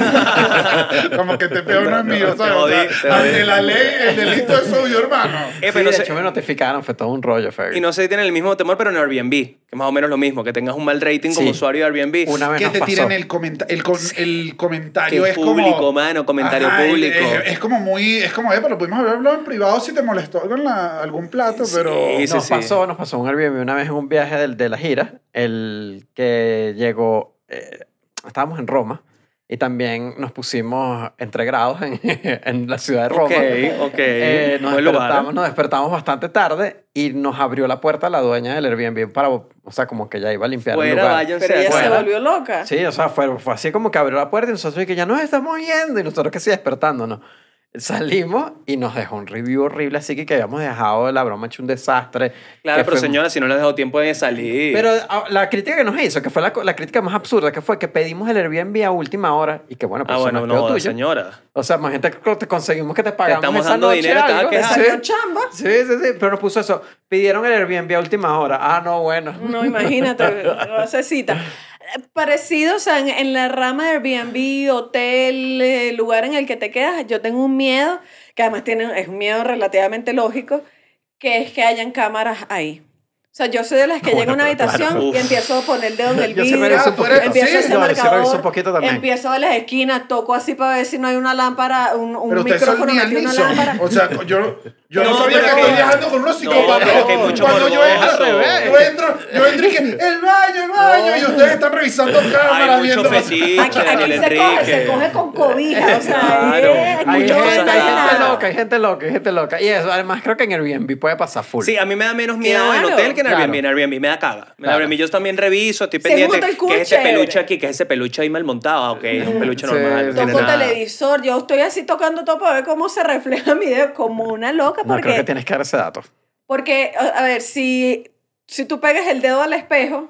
Como que te peor no es mío, Te ¿sabes? O jodí, sea, te jodí. ante la ley, el delito es suyo, hermano. Eh, Sí, pero no de sé- hecho me notificaron, fue todo un rollo, Fergie. y no sé si tienen el mismo temor, pero en Airbnb, que es más o menos lo mismo, que tengas un mal rating como Sí. usuario de Airbnb. Una vez Que nos te pasó. tiren el, comenta el, con- el comentario. Que es público, como, mano, comentario Ajá, público. Es, es como muy. Es como, eh, pero lo pudimos haber hablado en privado si te molestó con la- algún plato, pero. Sí, sí, Nos sí. pasó, nos pasó un Airbnb una vez en un viaje del- de la gira, el que llegó, eh, estábamos en Roma y también nos pusimos entre grados en, en la ciudad de Roma. Ok, ok. Eh, nos, Buen lugar. despertamos, nos despertamos bastante tarde y nos abrió la puerta la dueña del Airbnb para, o sea, como que ya iba a limpiar el Fuera, lugar. váyanse pero ella se afuera. volvió loca. Sí, o sea, fue, fue así como que abrió la puerta y nosotros que ya nos estamos yendo y nosotros que sí despertándonos. Salimos y nos dejó un review horrible, así que, que habíamos dejado la broma hecho un desastre. Claro, que pero fue- señora, si no les dejó tiempo de salir. Pero ah, la crítica que nos hizo, que fue la, la crítica más absurda, que fue que pedimos el Airbnb a última hora y que bueno, pues ah, eso bueno, no es no, peo tuyo. señora. O sea, imagínate que te conseguimos que te pagamos estamos esa dando noche dinero y te vas a algo. quejar. Salió chamba. Sí, sí, sí, pero nos puso eso. Pidieron el Airbnb a última hora. Ah, no, bueno. No, imagínate, no hace cita. Parecido, o sea, en, en la rama de Airbnb, hotel, eh, lugar en el que te quedas, yo tengo un miedo, que además tiene, es un miedo relativamente lógico, que es que hayan cámaras ahí. O sea, yo soy de las que Bueno, llega a una pero habitación claro. y empiezo a poner el dedo en el Yo sí vidrio, reviso un poquito. empiezo Sí, a hacer no, yo sí marcador, reviso un poquito también. empiezo a las esquinas, toco así para ver si no hay una lámpara, un, un Pero ustedes son micrófono metido en una Liam lámpara. Neeson. O sea, yo, yo no, No, sabía pero que que- estoy viajando con unos psicópatas. pero es que hay mucho Cuando yo morboso. entro, yo entro, yo entro y que el baño, el baño, y ustedes están revisando cámaras, Hay mucho viendo. fetiche, Aquí, aquí Daniel se coge, Enrique. se coge con cobija, o sea, Claro. es Hay, mucho gente, hay nada. gente loca, hay gente loca, hay gente loca. Y eso, además, creo que en Airbnb puede pasar full. Sí, a mí me da menos miedo en Claro. hotel que en Airbnb. Claro. En Airbnb me da caga. En Claro. Airbnb yo también reviso, estoy Si es un pendiente. hotel cool, ¿Qué es ese chévere. peluche aquí? ¿Qué es ese peluche ahí mal montado? Ok, es un peluche Sí, normal. No sí, tiene Toco nada. televisor, yo estoy así tocando todo para ver cómo se refleja mi dedo como una loca No creo que porque, tienes que dar ese dato. porque a a ver, si, si tú pegas el dedo al espejo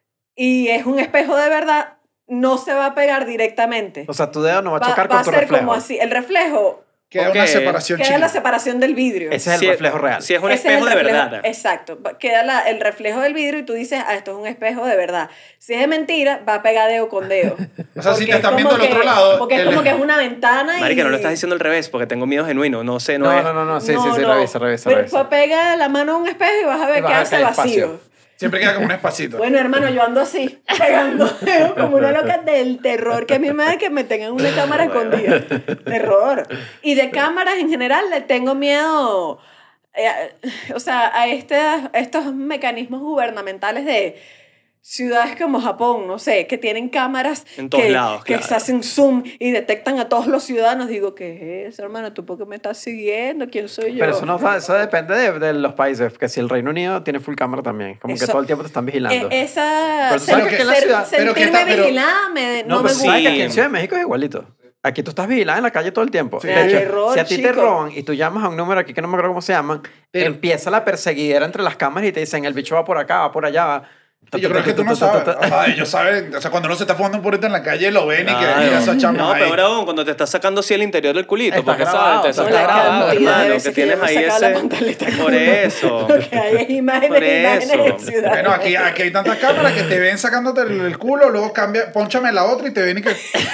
y es un espejo de verdad, no se va a pegar directamente. O sea, tu dedo no va a chocar va con a tu ser reflejo. como así, el reflejo Queda Ok. una separación queda china. la separación del vidrio. Ese es el Si reflejo real. Si es un Ese espejo el de reflejo- verdad. Exacto. Va- Queda la- el reflejo del vidrio y tú dices, ah, esto es un espejo de verdad. Si es de mentira, va a pegar dedo con dedo. O sea, si Porque te es están como viendo al que- otro lado, Porque es el- como que es una ventana y... Marica, no lo estás diciendo al revés porque tengo miedo genuino. No sé, no, No, es. no, no, no, sí, sí, No, sí, no. revisa, revisa, Pero revisa. pues pega la mano a un espejo y vas a ver Y vas que a ver hace que hay vacío. espacio. Siempre queda como un espacito. Bueno, hermano, yo ando así, pegando dedos como una loca del terror que a mí me da que me tengan una cámara escondida. Terror. Y de cámaras en general le tengo miedo, eh, o sea, a, este, a estos mecanismos gubernamentales de ciudades como Japón, no sé, que tienen cámaras En todos que, lados, que claro. se hacen zoom y detectan a todos los ciudadanos. Digo, ¿qué es eso, hermano? ¿Tú por qué me estás siguiendo? ¿Quién soy yo? Pero eso, no, eso depende de, de los países, que si el Reino Unido tiene full cámara también, como que Eso- todo el tiempo te están vigilando. Eh, esa Pero tú sabes ser- que aquí en la ser- ciudad- pero que sentirme está- pero- vigilada me, no, no, me pero gusta. sabes que Sí. aquí en Ciudad de México es igualito. Aquí tú estás vigilada en la calle todo el tiempo. Sí. De Me da hecho, terror, si a ti te chico. roban y tú llamas a un número aquí que no me acuerdo cómo se llaman, Pero- empieza la perseguidera entre las cámaras y te dicen, el bicho va por acá, va por allá, va. Sí, yo creo que tú no sabes. Ay, ellos saben, o sea, cuando uno se está fumando un porrito en la calle, lo ven y que Claro. mira esa chama No, ahí. peor aún, cuando te estás sacando así el interior del culito. Está porque grabado, sabes, te está eso la está grabado, cantidad de hermano, veces que que tienes yo me ahí sacaba la ese. pantaleta Por con- eso. Lo que hay es imágenes, Por imágenes eso. en ciudad. Bueno, aquí, aquí hay tantas cámaras que te ven sacándote el, el culo, luego cambia, pónchame la otra y te ven y que...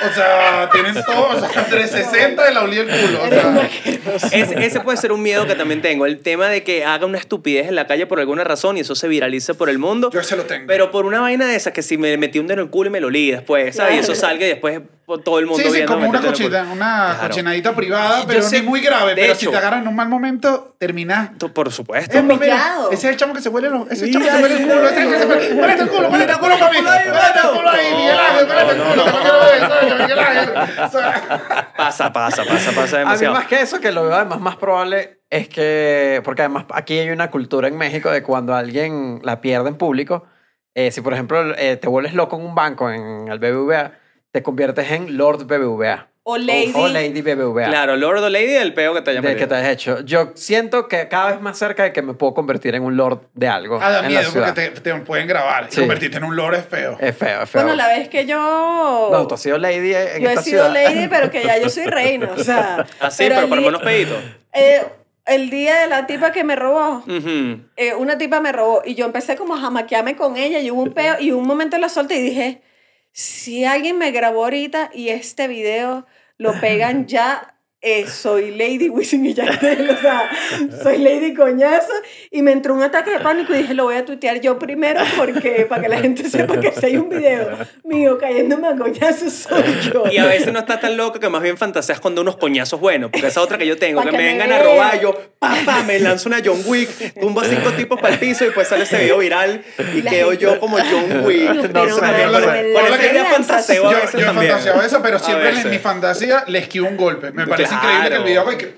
O sea, tienen todo, o sea, trescientos sesenta de la olía el culo. O sea, Ese, ese puede ser un miedo que también tengo. El tema de que haga una estupidez en la calle por alguna razón y eso se viralice por el mundo. yo ese lo tengo. Pero por una vaina de esas que si me metí un dedo en el culo y me lo olí después, ¿sabes? Y eso Claro. salga y después todo el mundo Sí, sí, viendo como una, meterte en el cochita, culo. una Claro. cochinadita privada, Yo pero sé- ni muy grave. de Pero hecho- si te agarran en un mal momento, terminas. Por supuesto. Eh, mira, Humillado. ese es el chamo que se huele los, ese es el chamo Mira, que se huele el culo, ese es el que se huele. Huélete el culo, huélete el culo para mí. Huélete el culo ahí, Miguel Ángel, huélete el culo. que no quiero ver, ¿sabes? Miguel Ángel. O sea, Pasa, pasa, pasa, pasa A mí demasiado. más que eso, que lo veo además más probable es que, porque además aquí hay una cultura en México de cuando alguien la pierde en público, eh, si por ejemplo eh, te vuelves loco en un banco, en el B B V A, te conviertes en Lord B B V A. O Lady. O Lady B B V A. Claro, Lord o Lady, el peo que te haya De que metido. te has hecho. Yo siento que cada vez más cerca de que me puedo convertir en un Lord de algo. ah, da en la miedo ciudad. porque te, te pueden grabar. Y Sí. convertirte en un lore es feo. Es feo, es feo. Bueno, la vez que yo... No, tú has sido Lady en yo he esta sido ciudad. lady, pero que ya yo soy reina, o sea... Así, pero, el para día- unos peditos. eh, el día de la tipa que me robó, Ujú. eh, una tipa me robó y yo empecé como a jamaquearme con ella y hubo un peo y un momento la solté y dije, si alguien me grabó ahorita y este video lo pegan ya, eh, soy Lady Wisin y Yandel, o sea, soy Lady Coñazo y me entró un ataque de pánico y dije, lo voy a tuitear yo primero porque para que la gente sepa que si hay un video mío cayéndome a coñazos soy yo. Y a veces no estás tan loco que más bien fantaseas con unos coñazos buenos. Porque esa otra que yo tengo, Pa' que, que me me vengan a vean. robar, yo, papá, me lanzo una John Wick, tumbo a cinco tipos para el piso y pues sale ese video viral y La quedo gente- yo como John Wick. No, pero No sé, me- bien, me- pero- me Con la esa idea lanzas- fantaseo a Yo, veces yo he también. fantaseado eso, pero A siempre en veces. mi fantasía le esquivo un golpe. Me parece Claro. increíble que el video... Que,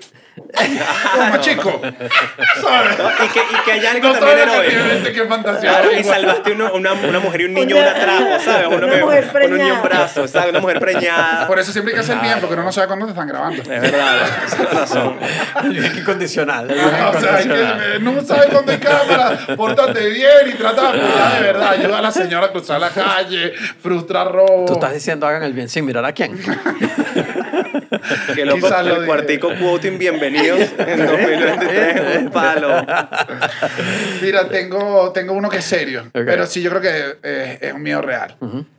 toma, chico. ¿Sabes? ¿No? Y, que, y que hay algo No también sabes la cantidad de heroico. veces que he fantaseado. Claro, y igual. salvaste uno- una, una mujer y un niño Una- un atraco, ¿sabes? Uno una que- mujer con un niño preñada. en brazos, ¿sabes? Una mujer preñada. Por eso siempre hay que hacer bien, porque uno no sabe cuándo te están grabando. Es verdad, esa es la razón. El bien incondicional. el bien Ajá, o sea, hay incondicional. que, no sabes cuándo hay cámara, pórtate bien y trata de apoyar de verdad. Ayuda a la señora a cruzar la calle, frustra robo. Tú estás diciendo hagan el bien sin mirar a quién. Que loco, Quizás lo el dije. cuartico quoting bienvenidos en dos mil veintitrés, un palo. Mira, tengo, tengo uno que es serio, Ok. pero sí yo creo que eh, es un miedo real.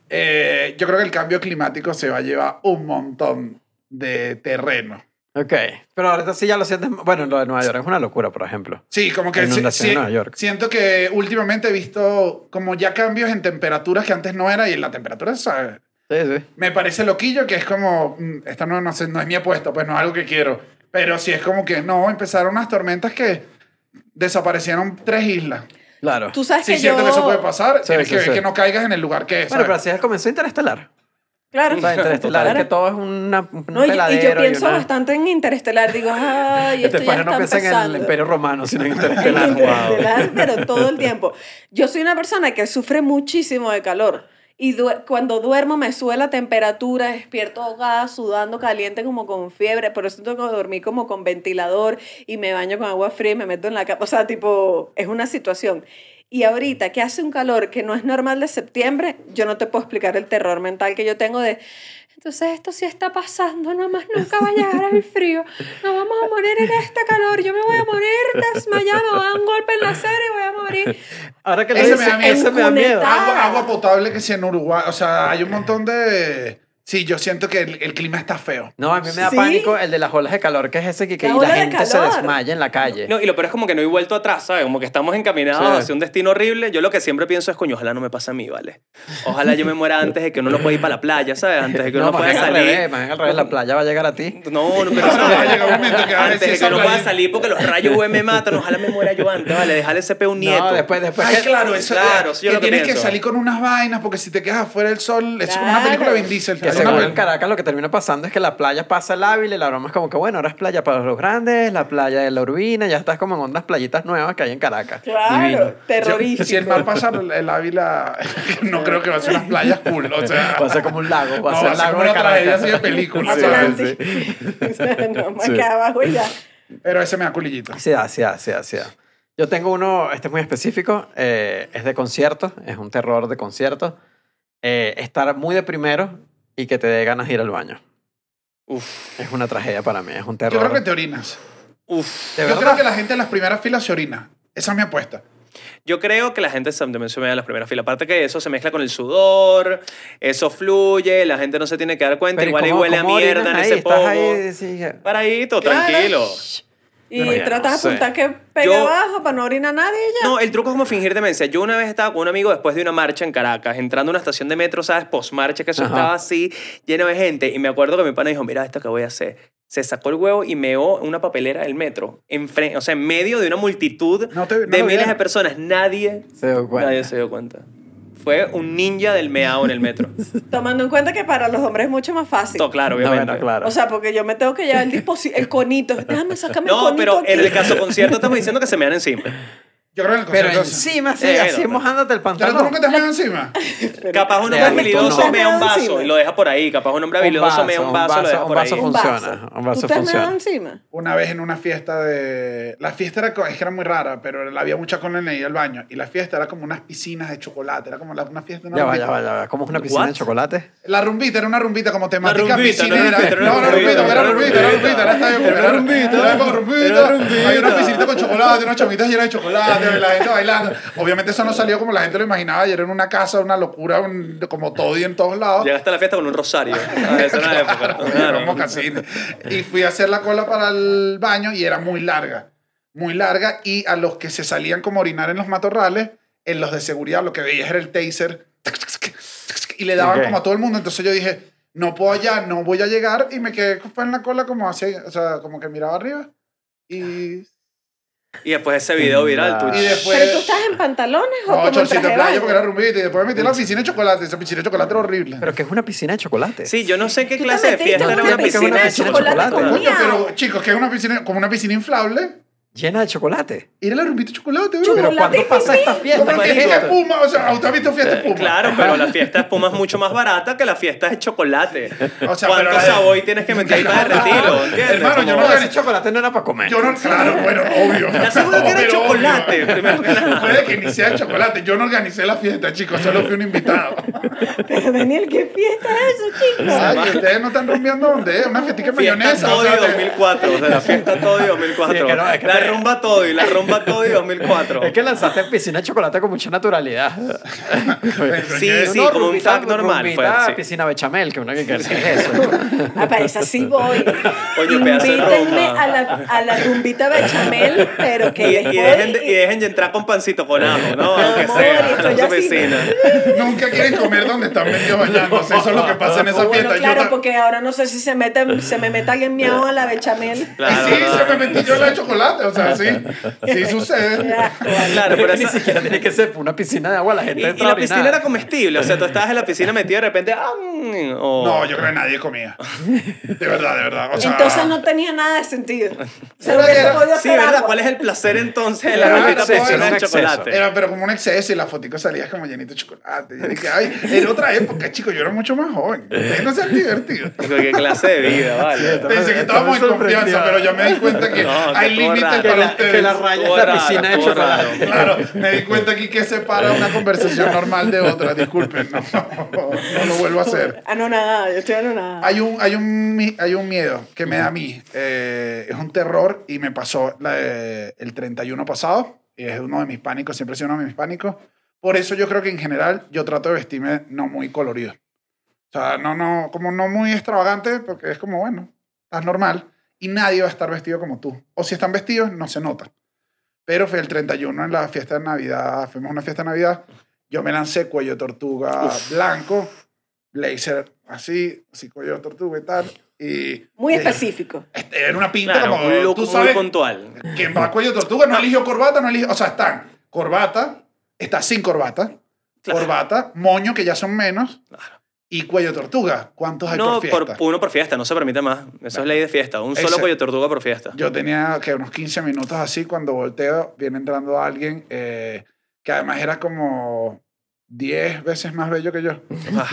Eh, yo creo que el cambio climático se va a llevar un montón de terreno. Ok. Pero ahorita sí ya lo sientes. Bueno, lo de Nueva York es una locura, por ejemplo. Sí, como que La si- inundación si- en Nueva York. siento que últimamente he visto como ya cambios en temperaturas que antes no era y en la temperatura, ¿sabes? Sí, sí. Me parece loquillo que es como, mm, esta no, no, sé, no es mi apuesta, pues no es algo que quiero. Pero sí es como que no, empezaron unas tormentas que desaparecieron tres islas. Claro. Tú sabes Sí, que siento yo... que eso puede pasar. Sí, Tienes sí, que ver sí. que no caigas en el lugar que es. Bueno, pero ¿sabes? así es el comienzo de Interestelar. Claro. O sea, Interestelar Claro. es que todo es una, un No, y, y peladero. yo pienso una... bastante en Interestelar. Digo, ay, esto Este ya no está piensa en el empezando. Imperio Romano, sino en En Interestelar. Interestelar, pero todo el tiempo. Yo soy una persona que sufre muchísimo de calor. Y du- cuando duermo me sube la temperatura, despierto ahogada, sudando caliente como con fiebre. Por eso tengo que dormir como con ventilador y me baño con agua fría y me meto en la cama. O sea, tipo, es una situación. Y ahorita que hace un calor que no es normal de septiembre, yo no te puedo explicar el terror mental que yo tengo de... Entonces esto sí está pasando, nada más nunca va a llegar el frío. Nos vamos a morir en este calor. Yo me voy a morir desmayada, me voy a dar un golpe en la acera y voy a morir. Ahora que lo Ese dices, me da miedo. ese me da miedo. Encuneta. Agua, agua potable que sí en Uruguay. O sea, hay un montón de... Sí, yo siento que el, el clima está feo. No, a mí me da ¿Sí? pánico el de las olas de calor, que es ese que, que La y la ola de gente se calor. desmaya en la calle. No, y lo peor es como que no he vuelto atrás, ¿sabes? Como que estamos encaminados Sí. hacia un destino horrible. Yo lo que siempre pienso es, coño, ojalá no me pase a mí, ¿vale? Ojalá yo me muera antes de que uno no pueda ir para la playa, ¿sabes? Antes de que uno no, no más pueda bien al salir. revés, más bien al revés, la playa va a llegar a ti. No, no, pero Va a llegar un momento que va a antes decir de que esa no pueda playa. salir porque los rayos U V me matan, ojalá me muera yo antes, ¿vale? Dejarle ese peo a un nieto. No, después, después Ay, que- claro, eso Claro, sí, yo que lo que tienes que pienso. salir con unas vainas porque si te quedas afuera del sol, es como una Claro. película de Vin Diesel. Que Es según una en pel- Caracas lo que termina pasando es que la playa pasa el Ávila y la broma es como que, bueno, ahora es playa para los grandes, la playa de la Urbina, ya estás como en unas playitas nuevas que hay en Caracas. Claro, Divino. terrorífico. Si el mar pasa el, el Ávila, no creo que va a ser unas playas cool. O sea, Va a ser como un lago, va a no, ser va a ser lago como de una tragedia Caracas. así de película. Sí, ¿sabes? Atlántico. No, más Sí. acá abajo y ya. Pero ese me da culillito. Sí da, sí da, sí da, sí da. Yo tengo uno, este es muy específico, eh, es de concierto, es un terror de concierto. Eh, estar muy de primero y que te dé ganas de ir al baño. Uf, Es una tragedia para mí, es un terror. Yo creo que te orinas. uf. ¿De Yo verdad? creo que la gente en las primeras filas se orina. Esa es mi apuesta. Yo creo que la gente se, también se me da en las primeras filas. Aparte que eso se mezcla con el sudor, eso fluye, la gente no se tiene que dar cuenta. Pero ¿y igual ahí cómo- huele a cómo mierda orinas en ahí? ese ¿Estás poco. ahí? Sí, que- Paradito, Claro. tranquilo. Y Pero ya tratas no de apuntar sé. que pegue Yo- abajo para no orinar a nadie y ya. No, el truco es como fingir demencia. Yo una vez estaba con un amigo después de una marcha en Caracas, entrando a una estación de metro, ¿sabes? Post-marcha, que eso Ajá. estaba así, lleno de gente. Y me acuerdo que mi pana dijo, mira esto que voy a hacer. Se sacó el huevo y meó en una papelera del metro. En fre- o sea, en medio de una multitud No te- no de lo miles vieron. de personas. Nadie, Se dio cuenta. nadie se dio cuenta. Fue un ninja del meao en el metro. Tomando en cuenta que para los hombres es mucho más fácil. Todo claro, No, obviamente. bueno, claro. O sea, porque yo me tengo que llevar el dispositivo, el conito. Déjame sacarme el No, conito pero aquí. en el caso concierto estamos diciendo que se me dan encima. Yo creo que en el Pero concierto... encima, sí, Eh, así bueno, mojándote el ¿Ya tú pantalón. nunca te has meado encima? Capaz un De hombre adulto, habilidoso no. mea un vaso Encima. y lo deja por ahí. Capaz un hombre habilidoso mea un vaso y lo deja un por ahí. vaso Un funciona. Un vaso ¿Tú te has meado funciona. encima? Una vez en una fiesta de... La fiesta era, co- es que era muy rara, pero había mucha colonia al baño. Y la fiesta era como unas piscinas de chocolate. Era como la- una fiesta de una Ya va, rumbita. ya va, ya va. ¿Cómo es una piscina What? de chocolate? La rumbita era una rumbita como temática rumbita, piscinera. no era fiesta, No, una rumbita, era rumbita, era rumbita. Era esta época, Era era rumbita. Era época rumbita. Era rumbita. Hay una piscinita con chocolate, unas chamitas llenas de chocolate, la gente bailando. Obviamente eso no salió como la gente lo imaginaba. Y era en una casa, una locura, un- como todo y en todos lados. Llegaste a la fiesta con un rosario. Ah, esa era la época. Era Claro. un mocasín. Y fui a hacer la cola para el baño y era muy larga. Muy larga. Y a los que se salían como a orinar en los matorrales, en los de seguridad, lo que veías era el taser. Y le daban Ok. como a todo el mundo. Entonces yo dije, no puedo allá, no voy a llegar. Y me quedé en la cola como así, o sea, como que miraba arriba. Y, Y después ese video viral, tú. y después... ¿Pero tú estás en pantalones o No, como en chorcito traje de de playa baño? porque era rumbita. Y después me metí en la piscina de chocolate. Esa piscina de chocolate era horrible. Pero que es una piscina de chocolate. Sí, yo no sé qué ¿Tú te clase de metiste fiesta en era una una piscina piscina de de chocolate chocolate. con Coño, miau? pero chicos, que es una piscina, como una piscina inflable. Llena de chocolate. Era la rumbita de chocolate, bro. Pero Chocolate ¿cuándo pasa esta Como fiesta? una marico. fiesta de marico? espuma, o sea, ¿usted ha visto fiesta de espuma? Claro, pero la fiesta de espuma es mucho más barata que la fiesta de chocolate. O sea, ¿Cuánto pero la- Savoy tienes que meter ahí para derretirlo? ¿Entiendes? Hermano, yo Como- no No, gané- ese chocolate no era para comer. Yo no, claro, bueno, obvio. ¿Estás seguro que era Pero chocolate? obvio. Primero que nada. Puede que ni sea chocolate. Yo no organicé la fiesta, chicos, solo fui un invitado. Pero Daniel, ¿qué fiesta es eso, chicos? Ay, ustedes no están rumbeando dónde es, una fiestica de Fiesta mayonesa. o Toddy sea, dos mil cuatro, o sea, la fiesta Toddy dos mil cuatro. Sí, es que no, es que la te- rumba Toddy, la rumba Toddy dos mil cuatro. Es que lanzaste en piscina de chocolate con mucha naturalidad. Sí, No, sí, No, como un rumbita- fact normal. Fue, rumbita, sí. piscina bechamel, que uno que quiere decir eso. Ah, para esa sí voy. Oye, pedazo de Invítenme rumba. a la, a la rumbita bechamel, pero Y, que les y voy dejen de, y dejen de entrar con pancito con ajo, ¿no? Aunque Amor, sea, estoy en su así. piscina. Nunca quieren comer donde están metidos bañándose. Eso es lo que pasa en esa Bueno, fiesta. Yo claro, ta- porque ahora no sé si se, mete, se me mete alguien miau a la bechamel. Y Claro, sí, no. se me metí yo la de chocolate, o sea, sí. Sí sucede. Ya, Claro, pero Ni esa- siquiera tiene que ser una piscina de agua, la gente Y, y entra a la orinar. piscina era comestible, o sea, tú estabas en la piscina metido y de repente. Ah, mm, o- No, yo creo que nadie comía. De verdad, de verdad. O sea, Entonces no tenía nada de sentido. Se Era- hubiese era- podido Sí, hacer ¿verdad? agua. ¿Cuál es el placer entonces de Era la un maldita exceso, piscina era un de exceso. chocolate? Era pero como un exceso y la fotico salía como llenito de chocolate. Yo dije, ay, era otra época, chicos, yo era mucho más joven. Ustedes no se han divertido. Digo, ¿qué clase de vida, vale? Pensé que estábamos en confianza, pero ya me di cuenta que No, que hay estuvo límites raro. Que para la, ustedes. que la raya es Estuvo la raro, piscina de estuvo chocolate. raro. Claro, me di cuenta aquí que separa una conversación normal de otra. Disculpen, no, no lo vuelvo a hacer. Anonadada, yo estoy anonadada. Hay un, hay, un, mi- hay un miedo que me da a mí. eh, es un terror y me pasó la, eh, el treinta y uno pasado. Y es uno de mis pánicos, siempre he sido uno de mis pánicos. Por eso yo creo que en general yo trato de vestirme no muy colorido. O sea, no, no, como no muy extravagante, porque es como, bueno, estás normal. Y nadie va a estar vestido como tú. O si están vestidos, no se nota. Pero fue el treinta y uno en la fiesta de Navidad. Fuimos a una fiesta de Navidad. Yo me lancé cuello de tortuga blanco, blazer así, así cuello de tortuga y tal. Y Muy eh, específico. este, era una pinta Claro, como, un look tú muy sabes, puntual. quien va a cuello de tortuga no eligió corbata, no eligió, o sea, están corbata, está sin corbata, Claro. corbata, moño, que ya son menos, Claro. y cuello de tortuga. ¿Cuántos hay No, por fiesta? por, uno por fiesta, no se permite más. Eso es ley de fiesta. Un solo Ese- cuello de tortuga por fiesta. Yo tenía que unos quince minutos así, cuando volteo, viene entrando alguien eh, que además era como diez veces más bello que yo.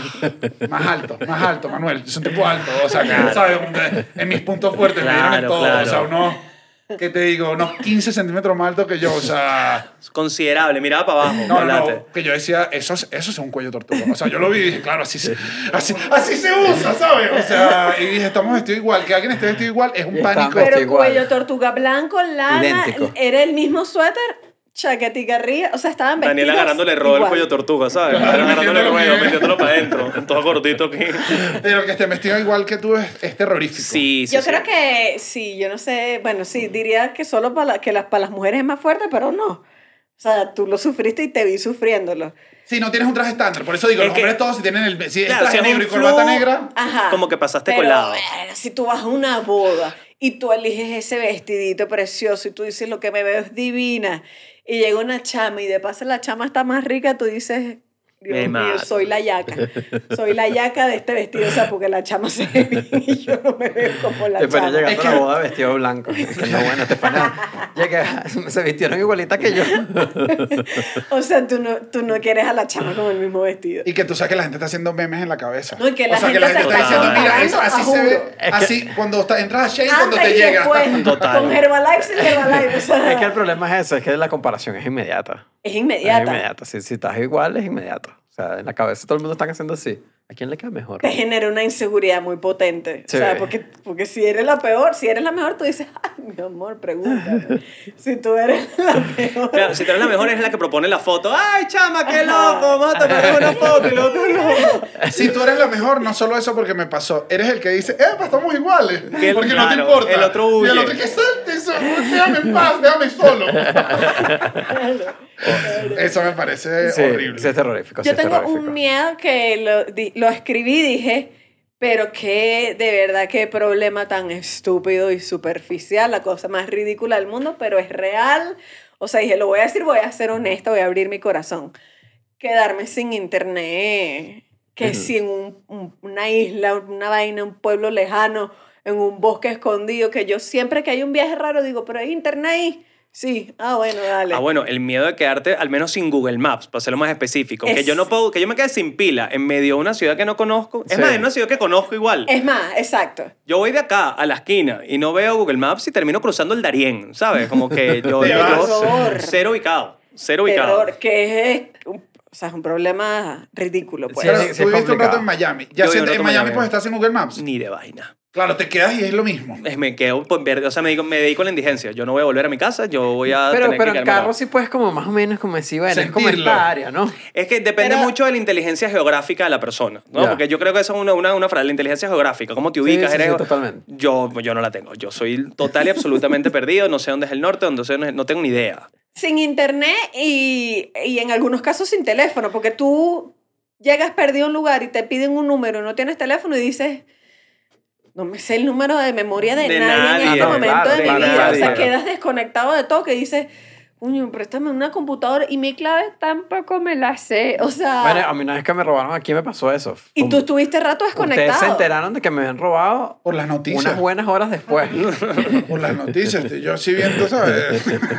Más alto, más alto, Manuel. Es un tipo alto. O sea, que, Claro. ¿sabes? En mis puntos fuertes me dieron en Claro, todo. claro. O sea, unos, ¿qué te digo? Unos quince centímetros más alto que yo. O sea, Es considerable. Miraba para abajo. no, volate. no, que yo decía, eso es, eso es un cuello de tortuga. O sea, yo lo vi y dije, claro, así se, así, así se usa, ¿sabes? O sea, y dije, estamos vestidos igual. Que alguien esté vestido igual es un Y están pánico. vestidos Pero igual. cuello tortuga blanco, lana, Idéntico. era el mismo suéter. chaquetica arriba, o sea, estaban vestidos Daniela agarrándole el rol al igual. pollo tortuga, ¿sabes? Agarrándole el ruedo, metiéndolo para adentro. Todo gordito aquí. Pero que esté vestido igual que tú es, es terrorífico. Sí, sí, Yo sí. creo que sí, yo no sé, bueno, sí, diría que solo para, la- que las, para las mujeres es más fuerte, pero no. O sea, tú lo sufriste y te vi sufriéndolo. Si no tienes un traje estándar, por eso digo, Es los que- hombres todos si tienen el si es Claro, traje si es negro un y corbata flow- negra. Ajá. Como que pasaste Pero, colado. bueno, si tú vas a una boda y tú eliges ese vestidito precioso y tú dices lo que me veo es divina y llega una chama y de paso la chama está más rica, tú dices, Dios Me mío, mato. soy la yaca. Soy la yaca de este vestido, o sea, porque la chama se ve bien y yo no me veo como la Te chama. llegando Es a que- la boda vestido blanco. Que no, bueno, te llega, se vistieron igualita que yo. O sea, tú no, tú no quieres a la chama con el mismo vestido. Y que tú sabes que la gente está haciendo memes en la cabeza. No, y que la o sea, que gente la gente te está está diciendo, mira, eso, comparando, así a se ve, juro. Es que- así cuando está, entras a Shane cuando Antes te y llega. después, Total. con Herbalife sin Herbalife. O sea, Es que el problema es eso, es que la comparación es inmediata. es inmediata. Es inmediata. Si, si estás igual, es inmediato. O sea, en la cabeza todo el mundo está haciendo así. ¿A quién le queda mejor? Te genera una inseguridad muy potente. Sí. O sea, porque, porque si eres la peor, si eres la mejor, tú dices, ay, mi amor, pregúntame. Si tú eres la peor. Claro, si tú eres la mejor es la que propone la foto. ¡Ay, chama, qué loco! Vamos a tomar una foto y lo otro no. Si tú eres la mejor, no solo eso porque me pasó, eres el que dice, eh, pues estamos iguales. Que el- porque no te claro, importa. el otro huye. Y el otro que salte eso, déjame en paz, déjame solo. Eso me parece Sí, horrible. sí, es terrorífico. sí Yo es tengo terrorífico. un miedo que lo, di- lo escribí y dije, pero qué, de verdad, qué problema tan estúpido y superficial, la cosa más ridícula del mundo, pero es real. O sea, dije, lo voy a decir, voy a ser honesta, voy a abrir mi corazón. Quedarme sin internet, que Ujú. si en un- un- una isla, una vaina, un pueblo lejano, en un bosque escondido, que yo siempre que hay un viaje raro digo, pero hay internet ahí. Sí, ah, bueno, dale. Ah, bueno, el miedo de quedarte al menos sin Google Maps, para hacerlo más específico. Que Es- yo no puedo, que yo me quede sin pila en medio de una ciudad que no conozco. Es Sí. más, en una ciudad que conozco igual. Es más, exacto. Yo voy de acá a la esquina y no veo Google Maps y termino cruzando el Darién, ¿sabes? Como que yo, Te yo- vas. yo- Horror. cero ubicado, cero ubicado. Terror, que es, un, o sea, es un problema ridículo. Pues. Pero Sí, sí, tú es viviste un rato complicado. en Miami. Ya Yo si viví un en rato en Miami Miami. pues estás en Google Maps. Ni de vaina. Claro, te quedas y es lo mismo. Es, me quedo por ver, o sea, me, dedico, me dedico a la indigencia. Yo no voy a volver a mi casa, yo voy a Pero, tener pero que en quedarme carro acá. sí puedes como más o menos como decir, bueno, es como Sentirlo. esta área, ¿no? Es que depende Pero- mucho de la inteligencia geográfica de la persona, ¿no? Ya. Porque yo creo que eso es una, una, una frase, la inteligencia geográfica, cómo te Sí, ubicas, sí, sí, eres... totalmente. Yo, yo no la tengo, yo soy total y absolutamente perdido, no sé dónde es el norte, no, sé, no tengo ni idea. Sin internet y, y en algunos casos sin teléfono, porque tú llegas perdido a un lugar y te piden un número y no tienes teléfono y dices, no me sé el número de memoria de, De nadie, nadie, en este no, momento claro, de mi claro, vida. claro, O sea, claro. quedas desconectado de todo que dices, coño, préstame una computadora y mi clave tampoco me la sé. O sea, Bueno, a mí una vez que me robaron aquí me pasó eso. y tú estuviste rato desconectado. Ustedes se enteraron de que me habían robado Por las noticias. unas buenas horas después. Por las noticias. Yo sí viendo, ¿sabes?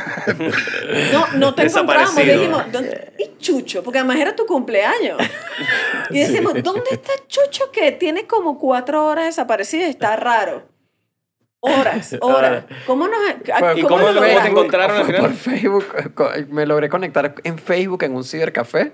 No, no te encontramos. Desaparecido. Dijimos, ¿dónde? ¿Y Chucho? Porque además era tu cumpleaños. Y decimos, ¿dónde está Chucho que tiene como cuatro horas desaparecido? Está raro. Horas, horas. ¿Cómo nos... Fue ¿Y por cómo lo- cómo te Facebook, encontraron al fue final? Por Facebook. eh, co- Me logré conectar en Facebook en un cibercafé.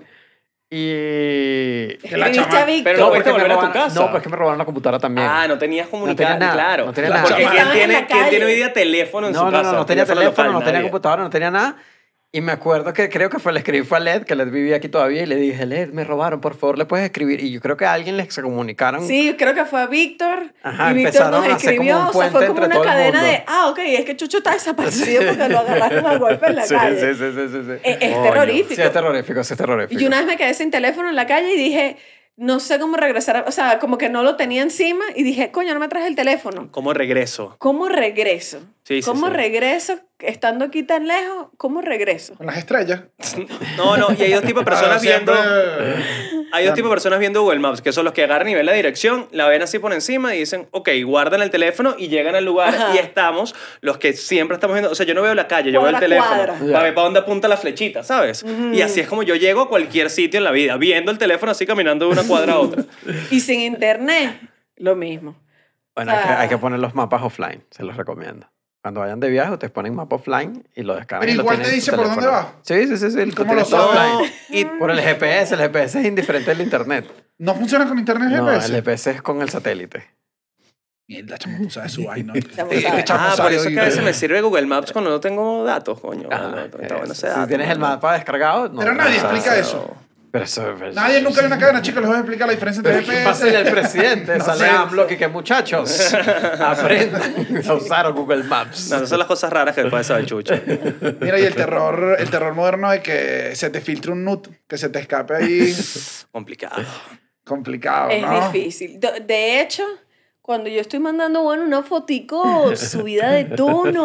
Y... Que la Escribiste chama- a Víctor. Pero no porque puedes me volver a tu robaron- casa. No, porque me robaron la computadora también. Ah, no tenías comunicado, tenía nada, claro. no tenía nada. Porque Estaban ¿quién en tiene, la quién tiene calle. hoy día teléfono en No, su no, casa? no, no tenía teléfono, local, no tenía nadie. computadora, no tenía nada. Y me acuerdo que creo que fue, le escribí fue a Led, que Led vivía aquí todavía, y le dije, Led, me robaron, por favor, le puedes escribir. Y yo creo que a alguien les se comunicaron. Sí, creo que fue a Víctor. Ajá, y Víctor empezaron nos a hacer como escribió. un O sea, fue puente como entre una todo el cadena mundo. de, ah, ok, es que Chucho está desaparecido porque lo agarraron a golpe en la Sí, calle. sí, sí, sí, sí, sí. Es, es Coño. terrorífico. Sí, es terrorífico, sí, es terrorífico. Y una vez me quedé sin teléfono en la calle y dije, no sé cómo regresar. a- O sea, como que no lo tenía encima y dije, coño, no me traje el teléfono. ¿Cómo regreso? ¿Cómo regreso? Sí, sí, ¿Cómo sí. regreso estando aquí tan lejos? ¿Cómo regreso? Con las estrellas. No, no, y hay dos tipos de personas Claro, siempre- viendo... Hay dos tipos de personas viendo Google Maps, que son los que agarran y ven la dirección, la ven así por encima y dicen, ok, guardan el teléfono y llegan al lugar. Ajá. Y estamos, los que siempre estamos viendo, o sea, yo no veo la calle, yo Cuadra, veo el teléfono cuadra. para Ya. ver para dónde apunta la flechita, ¿sabes? Y así es como yo llego a cualquier sitio en la vida, viendo el teléfono así caminando de una cuadra a otra. Y sin internet, lo mismo. Bueno, O hay, que, sea- hay que poner los mapas offline, se los recomiendo. Cuando vayan de viaje, ustedes ponen mapa offline y lo descargan. Pero y lo igual tienen te en su dice por dónde teléfono. va. Sí, sí, sí, sí. ¿Cómo tienes lo todo sabes? offline. y Por el G P S, el G P S es indiferente del internet. ¿No funciona con internet No, G P el S? G P S es con el satélite. Mierda, chamo, tú sabes su vaina. Chamo, Este sabe. chamo Ah, por sabe eso es que a oír. veces me sirve Google Maps cuando no tengo datos, coño. Ah, Bueno, está eso. bueno ese Si dato, tienes el mano. mapa descargado, no. Pero nadie no, explica no, eso. Pero eso, pero Nadie eso- nunca hay una cadena, chicos, les voy a explicar la diferencia entre Pero ¿qué pasa en G P S. el presidente? No Sale sé. AMLO que, que muchachos aprendan a usar Google Maps. No, esas son las cosas raras que después sabe Chucho. Mira, y el terror, el terror moderno de que se te filtre un nude, que se te escape ahí, Complicado. complicado, Es ¿no? difícil. De, de hecho, cuando yo estoy mandando, bueno, una fotico subida de tono,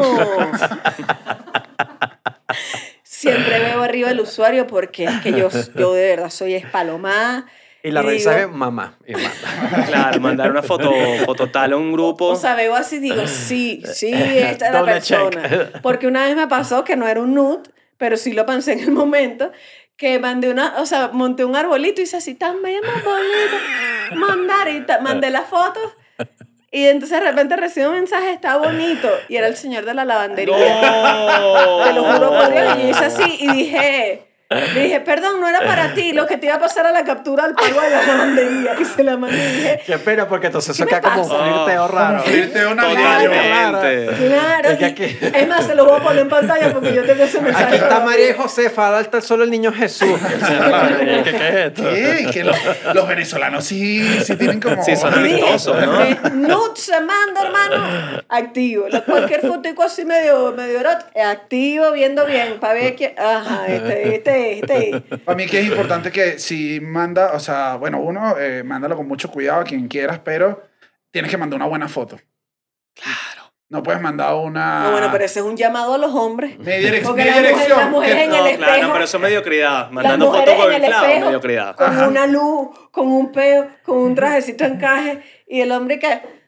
siempre veo arriba el usuario porque es que yo, yo de verdad soy espalomada. Y la y revisa digo- es mamá. Y manda. Claro, mandar una foto, foto tal a un grupo. O sea, veo así y digo, sí, sí, esta es la Doble persona. check. Porque una vez me pasó que no era un nude, pero sí lo pensé en el momento, que mandé una, o sea, monté un arbolito y hice así, tan bella más bonito, mandar y ta- mandé las fotos. Y entonces de repente recibo un mensaje, está bonito, y era el señor de la lavandería. ¡No! Te lo juro por Dios, y yo hice así y dije... Le dije, perdón, no era para ti, lo que te iba a pasar a la captura al pago de la lavandería. Y se la mandé y dije, Qué pena, porque entonces eso ¿Qué me queda como un pasa? flirteo raro. Como flirteo navideño. Totalmente. claro. Es que y- aquí- Es más, se lo voy a poner en pantalla porque yo tengo ese mensaje. Aquí está todavía. María y Josefa, falta solo el niño Jesús. ¿Qué, qué es esto? ¿Qué? Que los, los venezolanos sí, sí tienen como... Sí, son Y dije, amistosos, ¿no? eh, nude se manda, hermano. Activo. La- Cualquier fotico así medio, medio erótico, activo, viendo bien, para ver que. Ajá, este, este, este. Para mí que es importante que si manda, o sea, bueno, uno, eh, mándalo con mucho cuidado a quien quieras, pero tienes que mandar una buena foto. Claro. No puedes mandar una... No, bueno, pero ese es un llamado a los hombres. Media, direc- Porque media las mujeres- dirección. las mujeres que- en No, el claro, espejo. no, pero eso es mediocridad. Las Mandando mujeres fotos con en el el clavo, espejo, mediocridad. con Ajá. una luz, con un peo, con un trajecito encaje, y el hombre que.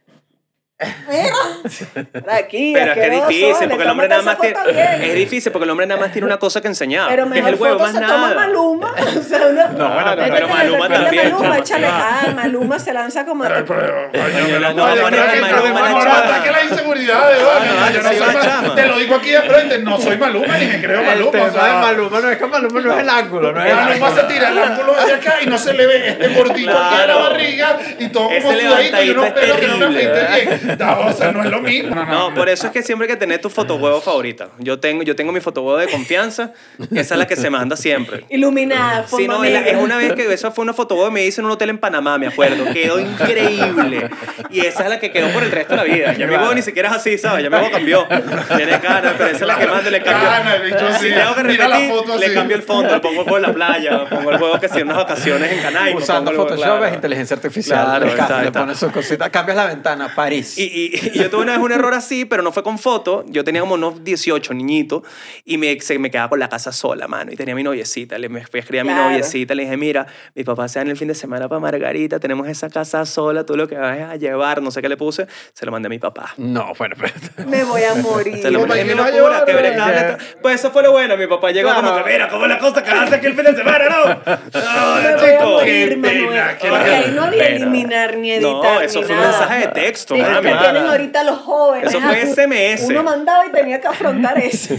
Mira, aquí, Pero es que es asqueroso, difícil, le porque el hombre tómate nada más esa tiene, foto bien. es difícil porque el hombre nada más tiene una cosa que enseñar, Pero que es mejor el huevo, foto más se toma nada. Maluma. O sea, una, No, bueno, Métete pero en el Maluma perfil de también, Maluma, chamo, échale, sí. ah, Maluma se lanza como... Pero, pero, coño, pero, no, no, coño, poner pero a que- Maluma pero en la no, no, chama. ataque la inseguridad de Doña, no, yo no, no soy la Ma- chama. Te lo digo aquí de frente, no soy Maluma ni me creo El Maluma. tema o sea, de Maluma no es que Maluma no es el ángulo, no es el Maluma ángulo. se tira el ángulo de acá y no se le ve este gordito aquí en la Claro. barriga y todo Ese como sudadito y unos levantadito es pelos que no me terrible. afeité bien. No, o sea, no es lo mismo. No, no. No, por eso es que siempre hay que tener tu fotohuevo favorita. Yo tengo, yo tengo mi fotohuevo de confianza, esa es la que se manda siempre. Iluminada, fondo Sí, no, es, la- negro. es una vez que esa fue una fotohuevo que me hice en un hotel en Panamá, me acuerdo. Quedó increíble. Y esa es la que quedó por el resto de la vida. Ya mi huevo ni siquiera es así, ¿sabes? Ya mi huevo cambió. Tiene cara, pero esa es la que mando, le cambio. Cana, el bicho así. Si tengo que Mira la repetir, foto así. le cambio el fondo, le pongo el huevo en la playa, pongo el huevo que si en unas vacaciones en Canay. Usando Photoshop es inteligencia artificial. Claro, le, está, cambia, le está. pones su cosita, cambias la ventana, París. Y, y- y yo tuve una vez un error así, pero no fue con foto. Yo tenía como unos dieciocho niñitos y me, se, me quedaba con la casa sola, mano. Y tenía a mi noviecita. Le me fui a escribir a mi Claro. noviecita. Le dije, mira, mis papás se van el fin de semana para Margarita. Tenemos esa casa sola. Tú lo que vas a llevar, no sé qué le puse. Se lo mandé a mi papá. No, bueno, pero... Me voy a morir. Se lo Papá, mandé. ¿y Es mi qué va a locura. llevar, Que veré eh? cada- Pues eso fue lo bueno. Mi papá llegó Claro. como que, mira, ¿cómo es la cosa que hace aquí el fin de semana, no? No, Me voy a chico. morir, qué Manuel. pena, qué Porque ahí no había pena. eliminar ni editar No, eso ni fue un nada. mensaje de texto, Sí, mami. que tienen ahorita los jóvenes. Eso fue Ah, S M S. Uno mandaba y tenía que afrontar eso.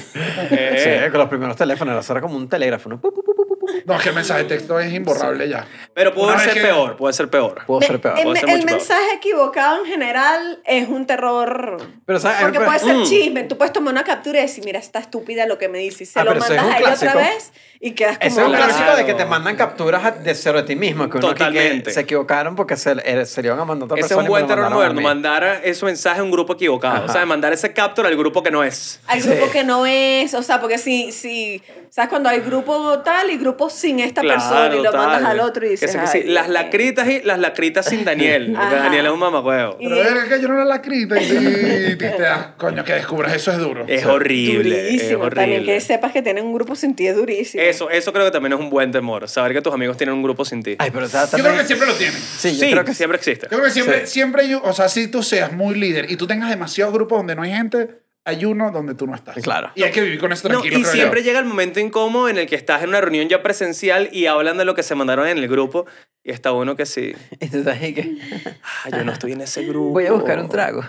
Eh, Sí, con los primeros teléfonos, era como un telégrafo, ¿no? Pu, pu, pu, pu, pu, pu. No, es que el mensaje de texto es imborrable ya. Pero pudo Una vez ser que- peor, puede ser peor. Puedo Me- ser peor. el, puede ser el mucho peor. mensaje equivocado en general es un terror. Pero, ¿sabes? Porque Pero- puede ser Mm. chisme. Tú puedes tomar una captura y decir, mira, está estúpida lo que me dice. Y se Ah, lo pero ese es mandas un a ella otra clásico. vez y quedas como... Ese es un Claro. clásico de que te mandan capturas a- de cero de ti mismo. Que uno aquí que Totalmente. se equivocaron porque se, eh, se le iban a mandar a otra Ese es persona. un y me buen lo terror mandaron a moderno, mí. mandar ese mensaje a un grupo equivocado. Ajá. O sea, mandar ese capture al grupo que no es. Hay grupos que no es, o sea, porque si, si, ¿sabes? Cuando hay grupo tal y grupo sin esta persona y lo tal. mandas al otro y Que dices, sí, que sí. "Ay, Las Dios mío". lacritas y las lacritas sin Daniel. Porque Ajá. Daniel es un mamacuevo. Y- Pero es que yo no era la crita y, y te das, coño, que descubras eso es duro. Es O sea, horrible. Es Durísimo. También horrible. que sepas que tienen un grupo sin ti es durísimo. Eso, eso creo que también es un buen temor. Saber que tus amigos tienen un grupo sin ti. Ay, pero está Yo también... creo que siempre lo tienen. Sí, yo sí, creo que siempre existe. Yo creo que siempre, Sí. siempre hay, un- o sea, si tú seas muy líder y tú tengas demasiados grupos donde no hay gente, hay uno donde tú no estás. Claro. Y hay que vivir con eso No, tranquilo, y creo siempre yo. llega el momento incómodo en el que estás en una reunión ya presencial y hablan de lo que se mandaron en el grupo y está uno que sí. Entonces, ahí que... Ah, yo no estoy en ese grupo. Voy a buscar un trago.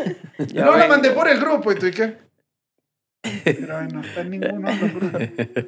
Ya No la ven. mandé por el grupo y tú y qué. Pero no está en ninguno de los grupos.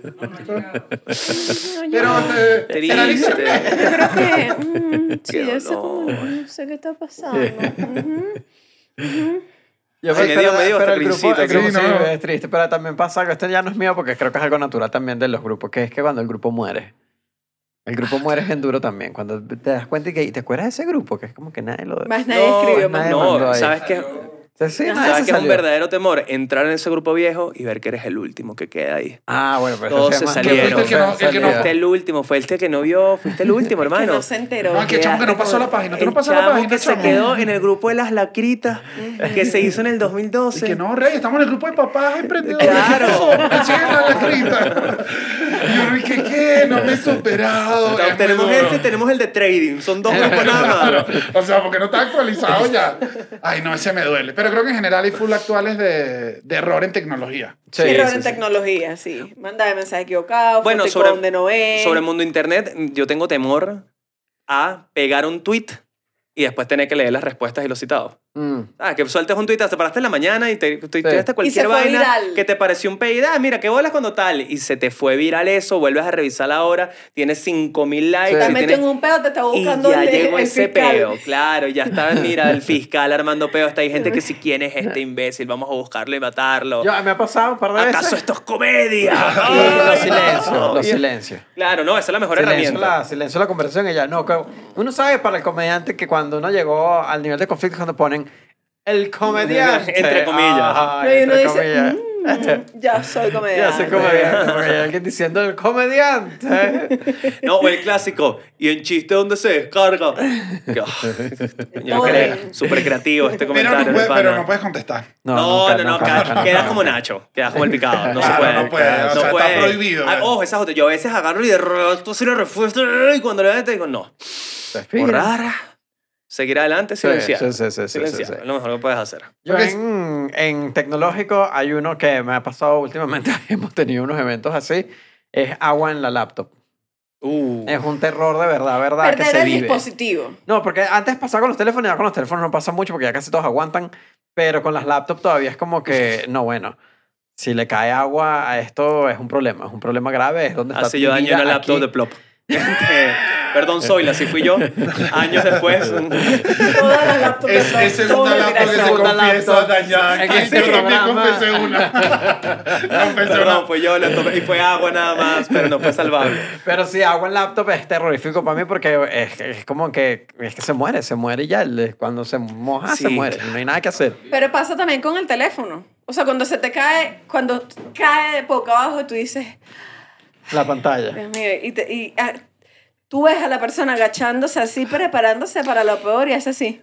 No, yo- Pero te, Triste. era el internet. Yo creo que mm, sí, Qué eso como, dolor. no sé qué está pasando. Ujú. Yo Ay, me dio- me dio hasta el grupo, cringe, el grupo sí, sí, no. es triste, pero también pasa algo, este ya no es mío porque creo que es algo natural también de los grupos, que es que cuando el grupo muere, el grupo muere es bien duro también, cuando te das cuenta y que y te acuerdas de ese grupo, que es como que nadie lo... Más nadie No, escribió nadie más. mandó No, ahí. ¿sabes qué? Sí, sí, nadie ¿Sabes se qué es un salió. verdadero temor? Entrar en ese grupo viejo y ver que eres el último que queda ahí. Ah, bueno, pero Todos eso se llama- salieron. El que no- el que no- salida. Fuiste el último, fue el que no vio, fuiste el último, Que hermano. no se enteró. No, que chamo que no pasó la página. Tú no El pasas la chamo página, que se chamo. quedó en el grupo de las lacritas que se hizo en el dos mil doce. Y que no, Rey, estamos en el grupo de papás emprendedores. Claro. ¿Qué siguen la lacrita. Y yo dije, ¿qué? No me he superado. No, Es muy tenemos duro. ese y tenemos el de trading. Son dos grupos nada más. O sea, porque no está actualizado ya. Ay, no, ese me duele. Pero creo que en general hay full actuales de, de error en tecnología. Sí, Error sí, en sí. tecnología, sí. Manda de mensaje equivocado, Bueno, fotico sobre, donde no es. sobre el mundo internet, yo tengo temor a pegar un tweet y después tener que leer las respuestas y los citados. Mm. Ah, que sueltes un tweet, te paraste en la mañana y te tuiteaste Y cualquier se fue vaina viral. que te pareció un pedo. Ah, mira, qué bolas cuando tal. Y se te fue viral eso, vuelves a revisar la hora, tienes cinco mil likes. Sí. Te y metió tienes- en un pedo, te está Y buscando ya el, llegó el ese fiscal. peo, claro, ya está, mira, el fiscal armando peo, está ahí gente que si quién es este imbécil, vamos a buscarlo y matarlo. Yo, me ha pasado un par de veces. ¿Acaso esto es comedia? Y los Ay, silencios, no. los Y- silencios. Claro, no, esa es la mejor Silencio herramienta. la, silencio la conversación y ya. No, que uno sabe para el comediante que cuando uno llegó al nivel de conflicto, cuando ponen el comediante. Entre comillas. Ajá, No, y uno entre dice, comillas. "Mm, ya soy comediante. Ya soy comediante. Porque hay alguien diciendo el comediante. No, o el clásico. ¿Y en chiste dónde se descarga? Que, oh, yo creo, súper creativo este Pero comentario. no, puede- de pana. pero no puedes contestar. No, no, no, quedas, quedas como Nacho, quedas como el picado, no se Claro, puede. no puede, o sea, está prohibido, Ah, ¿eh? ojo, esa es otra. Yo a veces agarro y de rato así la respuesta y cuando le te digo, no, Respira. borrar, seguir adelante, Sí, silenciar. sí, sí, sí, sí, Silenciar, sí, sí. es lo mejor que puedes hacer. Yo Porque es- en, en tecnológico hay uno que me ha pasado últimamente. Hemos tenido unos eventos así. Es agua en la laptop. Uh, Es un terror de verdad, verdad, que Perder se el vive. dispositivo. No, porque antes pasaba con los teléfonos, ya con los teléfonos no pasa mucho porque ya casi todos aguantan, pero con las laptops todavía es como que, no, bueno, si le cae agua a esto es un problema, es un problema grave, es donde está así tu yo dañé vida una laptop aquí. de plop. Este, perdón, Zoila, si fui yo. Años después. Todas las laptops. Es, de es segunda todo laptop que se segunda confiesa laptop. dañada. En Aquí este yo también programa. confesé una. Confesé Perdón, una. fue yo, le tomé- y fue agua nada más, pero no fue salvable. Pero sí, agua en laptop es terrorífico para mí porque es, es como que, es que se muere, se muere y ya, el- cuando se moja se Sí, muere, claro. y no hay nada que hacer. Pero pasa también con el teléfono. O sea, cuando se te cae, cuando cae de boca abajo, tú dices, La pantalla. Dios mío, y, te- y ah, tú ves a la persona agachándose así, preparándose para lo peor y hace así.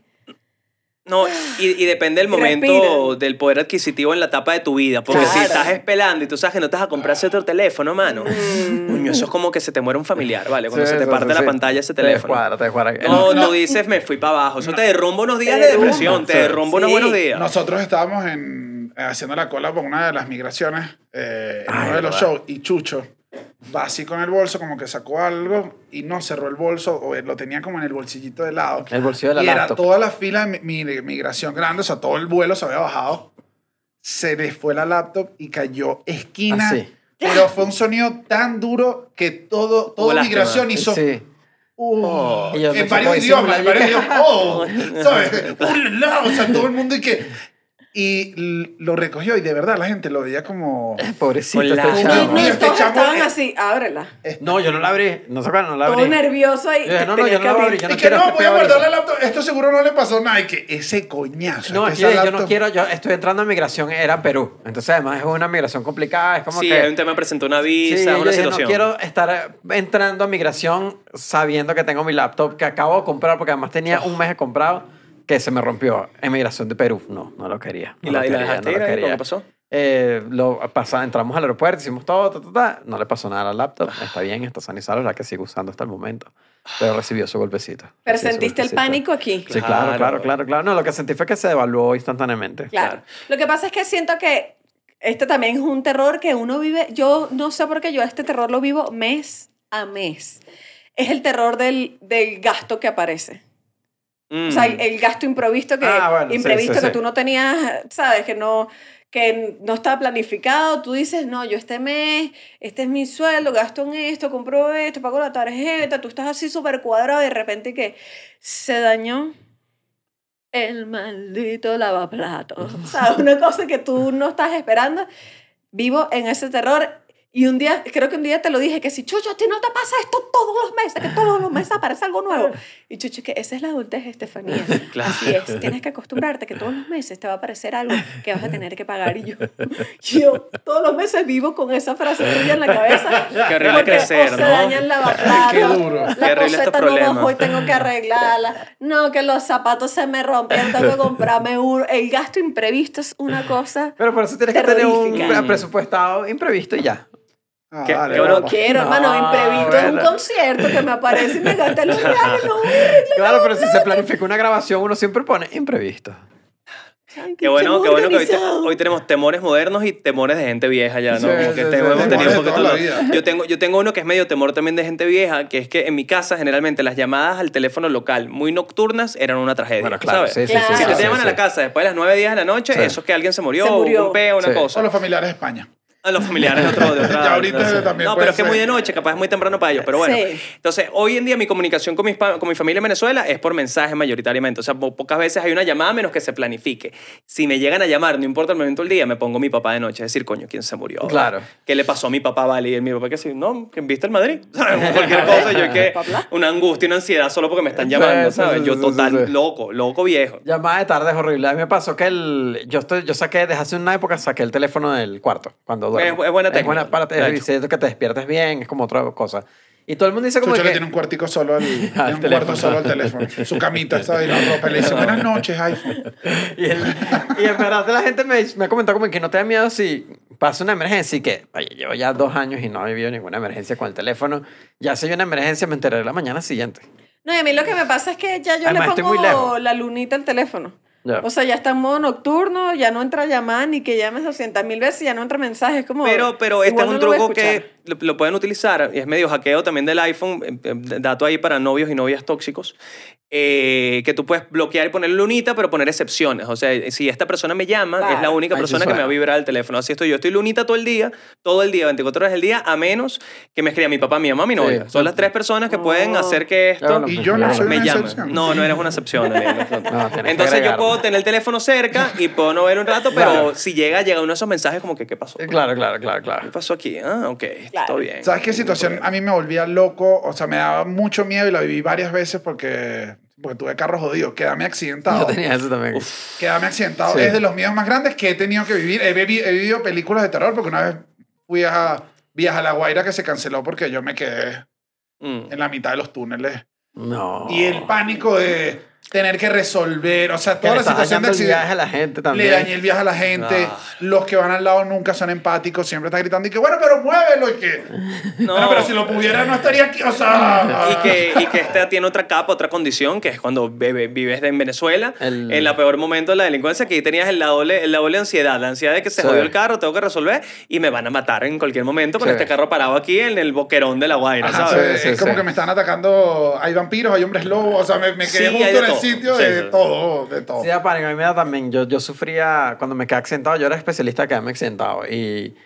No, y, y depende del momento Respira. del poder adquisitivo en la etapa de tu vida. Porque si Claro. estás espelando y tú sabes que no te vas a comprar ese otro teléfono, mano. Coño, eso es como que se te muere un familiar, ¿vale? Cuando Sí, se te sí, parte sí, la sí. pantalla ese Te teléfono. descuadra, te descuadra. No, No. tú dices, me fui para abajo. Eso te derrumba unos días Te de derrumba. depresión, te Sí. derrumba unos Sí. buenos días. Nosotros estábamos en, haciendo la cola por una de las migraciones eh, en Ay, uno de los verdad. shows y Chucho va así con el bolso como que sacó algo y no cerró el bolso o lo tenía como en el bolsillito de lado. El bolsillo de la y era laptop. toda la fila de mi- mi- migración grande, o sea, todo el vuelo se había bajado. Se le fue la laptop y cayó esquina. Así. Pero fue un sonido tan duro que todo, todo Hubo migración lástima. hizo... Sí. Uh, Oh. Y yo me en varios tocó idiomas, disimular en varios y- idiomas. Oh, ¿sabes? ¡Uh, la, la! O sea, todo el mundo y que... Y l- lo recogió y de verdad la gente lo veía como... Pobrecito, Con este la- Y, chavo. no, y este todos chamo estaban es- así, ábrela. No, yo no la abrí. No sé cuándo no la abrí. Todo nervioso ahí. Yo dije, no, no, tenía yo no la voy a abrir. abrir, yo Y no que quiero no, este voy a peo guardar la ahorita. laptop. Esto seguro no le pasó nada. Y que ese coñazo. No, es es que que esa yo no laptop- quiero, yo estoy entrando a migración, era Perú. Entonces, además, es una migración complicada. Es como Sí, que. hay un tema, presentó una visa, Sí, yo una dije, situación. no quiero estar entrando a migración sabiendo que tengo mi laptop que acabo de comprar porque además tenía un mes de comprado que se me rompió en migración de Perú. No, no lo quería. No ¿Y la, lo y la quería, dejaste no ir lo ahí? quería. ¿Cómo pasó? Eh, lo pasa, entramos al aeropuerto, hicimos todo, ta, ta, ta, no le pasó nada a la laptop, está bien, está sana y salva, la que sigue usando hasta el momento, pero recibió su golpecito. Pero Recibió su sentiste el golpecito. pánico aquí. Sí, claro, Claro. claro, claro, claro. No, lo que sentí fue que se devaluó instantáneamente. Claro. Claro. Lo que pasa es que siento que este también es un terror que uno vive. Yo no sé por qué yo este terror lo vivo mes a mes. Es el terror del, del gasto que aparece. Mm. O sea, el, el gasto improvisto que, Ah, bueno, sí, imprevisto sí, que sí. tú no tenías, ¿sabes? Que no, que no estaba planificado. Tú dices, no, yo este mes, este es mi sueldo, gasto en esto, compro esto, pago la tarjeta. Tú estás así súper cuadrado y de repente que se dañó el maldito lavaplatos. O sea, una cosa que tú no estás esperando. Vivo en ese terror. Y un día, creo que un día te lo dije, que si, Chucho, a ti no te pasa esto todos los meses, que todos los meses aparece algo nuevo. Y Chucho, que esa es la adultez, Estefanía. Claro. Así es, tienes que acostumbrarte que todos los meses te va a aparecer algo que vas a tener que pagar. Y yo, yo todos los meses vivo con esa frase tuya en la cabeza. Qué horrible porque crecer, o se ¿no? dañan lavaplatos, Qué duro. la Qué horrible estos coseta no problemas. bajó y tengo que arreglarla. No, que los zapatos se me rompieron, tengo que comprarme uno. El gasto imprevisto es una cosa... Pero por eso tienes que tener un Terrorífica. pre- presupuestado imprevisto y ya. Ah, Qué- dale, qué vamos. bueno. Quiero, No, hermano, imprevisto es un bueno. concierto que me aparece y me gasta los reales, no voy a arreglar. Claro, pero si se planifica una grabación, uno siempre pone imprevisto. Ay, Qué bueno, pinche qué bueno que hoy, te- organizado. hoy tenemos temores modernos y temores de gente vieja ya, ¿no? Sí, Como que sí, te- sí, hemos sí. tenido un Temores de poquito toda la lo- vida. yo tengo yo tengo uno que es medio temor también de gente vieja, que es que en mi casa generalmente las llamadas al teléfono local muy nocturnas eran una tragedia, Bueno, claro, ¿sabes? sí, sí, Claro. sí. Si sí, te sí, llaman sí. a la casa después de las nueve, diez de la noche, Sí. eso es que alguien se murió, Se o murió. hubo un peo, una Sí. cosa. Son los familiares de España. A los familiares de, otro, de otra... Ya ahorita no sé. también No, puede pero es que es muy ser. de noche, capaz es muy temprano para ellos, pero bueno. Sí. Entonces, hoy en día mi comunicación con, mis pa- con mi familia en Venezuela es por mensaje mayoritariamente. O sea, po- pocas veces hay una llamada menos que se planifique. Si me llegan a llamar, no importa el momento del día, me pongo mi papá de noche. Es decir, coño, ¿quién se murió? Claro. ¿Qué le pasó a mi papá, vale? Y mi papá que sí, no, que viste el Madrid. ¿Sabes? Como cualquier cosa. Yo que Papá. una angustia, una ansiedad solo porque me están llamando, Sí, sí, ¿sabes? sí, Yo sí, total sí, sí. loco, loco viejo. Llamada de tarde es horrible. A mí me pasó que el, yo, estoy, yo saqué, desde hace una época, saqué el teléfono del cuarto cuando duermo. Es- es buena Es técnica, buena para de te, hecho. diciendo que te despiertes bien, es como otra cosa. Y todo el mundo dice como Chucho le que... tiene un cuartico solo al, tiene un teléfono. cuarto solo al teléfono. Su camita, ¿sabes? Y la ropa. Y le dice, buenas noches, iPhone. Y, el- y en verdad la gente me, me ha comentado como que no te da miedo si pasa una emergencia y que, oye, llevo ya dos años y no he vivido ninguna emergencia con el teléfono. Ya si hay una emergencia me enteraré la mañana siguiente. No, y a mí lo que me pasa es que ya yo Además, le estoy muy pongo lejos. la lunita al teléfono. Ya. O sea, ya está en modo nocturno, ya no entra llamada ni que llames doscientas mil veces, ya no entra mensaje. Es como. Pero, pero este igual es un no lo voy a truco escuchar. que lo, lo pueden utilizar, y es medio hackeo también del iPhone, eh, eh, dato ahí para novios y novias tóxicos, eh, que tú puedes bloquear y poner lunita, pero poner excepciones. O sea, si esta persona me llama, Claro. es la única Ahí sí persona que me suena. va a vibrar el teléfono. Así estoy yo. Estoy lunita todo el día, todo el día, veinticuatro horas del día, a menos que me escriba mi papá, mi mamá, mi novia. Sí. Son las tres personas que pueden Oh. hacer que esto... Claro, Y yo no soy me una llamen. excepción. No, no eres una excepción, Daniel. No, tienes que Entonces yo agregarlo. puedo tener el teléfono cerca y puedo no ver un rato, pero Claro. si llega, llega uno de esos mensajes como que, ¿qué pasó? Eh, Claro, claro, claro, ¿Qué claro. pasó aquí? Ah, ok, Claro. todo bien. ¿Sabes qué situación a mí me volvía loco? O sea, me daba mucho miedo y la viví varias veces porque, porque tuve carro jodido. Quedarme Yo accidentado. tenía eso también. Quedarme accidentado Sí. es de los miedos más grandes que he tenido que vivir. He, bebi- he vivido películas de terror porque una vez fui a Viaja a La Guaira que se canceló porque yo me quedé Mm. en la mitad de los túneles. No. Y el pánico de tener que resolver, o sea, Que toda le la estás situación de dañando el viaje a accidente. la gente Le también. dañé el viaje a la gente. Ah. Los que van al lado nunca son empáticos. Siempre están gritando y que, bueno, pero muévelo. Y que, No. bueno, pero si lo pudiera no estaría aquí. O sea, Y que, y que este tiene otra capa, otra condición, que es cuando bebe- vives en Venezuela, El- en la peor momento de la delincuencia, que ahí tenías el- la doble, la doble ansiedad, la ansiedad de que se Sí. jodió el carro, tengo que resolver, y me van a matar en cualquier momento con Sí. este carro parado aquí en el boquerón de La Guaira, Ajá, ¿sabes? sí, Sí, es como sí. que me están atacando. Hay vampiros, hay hombres lobos. O sea, me, me quedé Sí, hay justo de en el todo. sitio Sí, de sí. todo. De todo. Sí, da pánico. A mí me da también. Yo, yo sufría cuando me quedé accidentado. Yo era especialista de quedarme accidentado. Y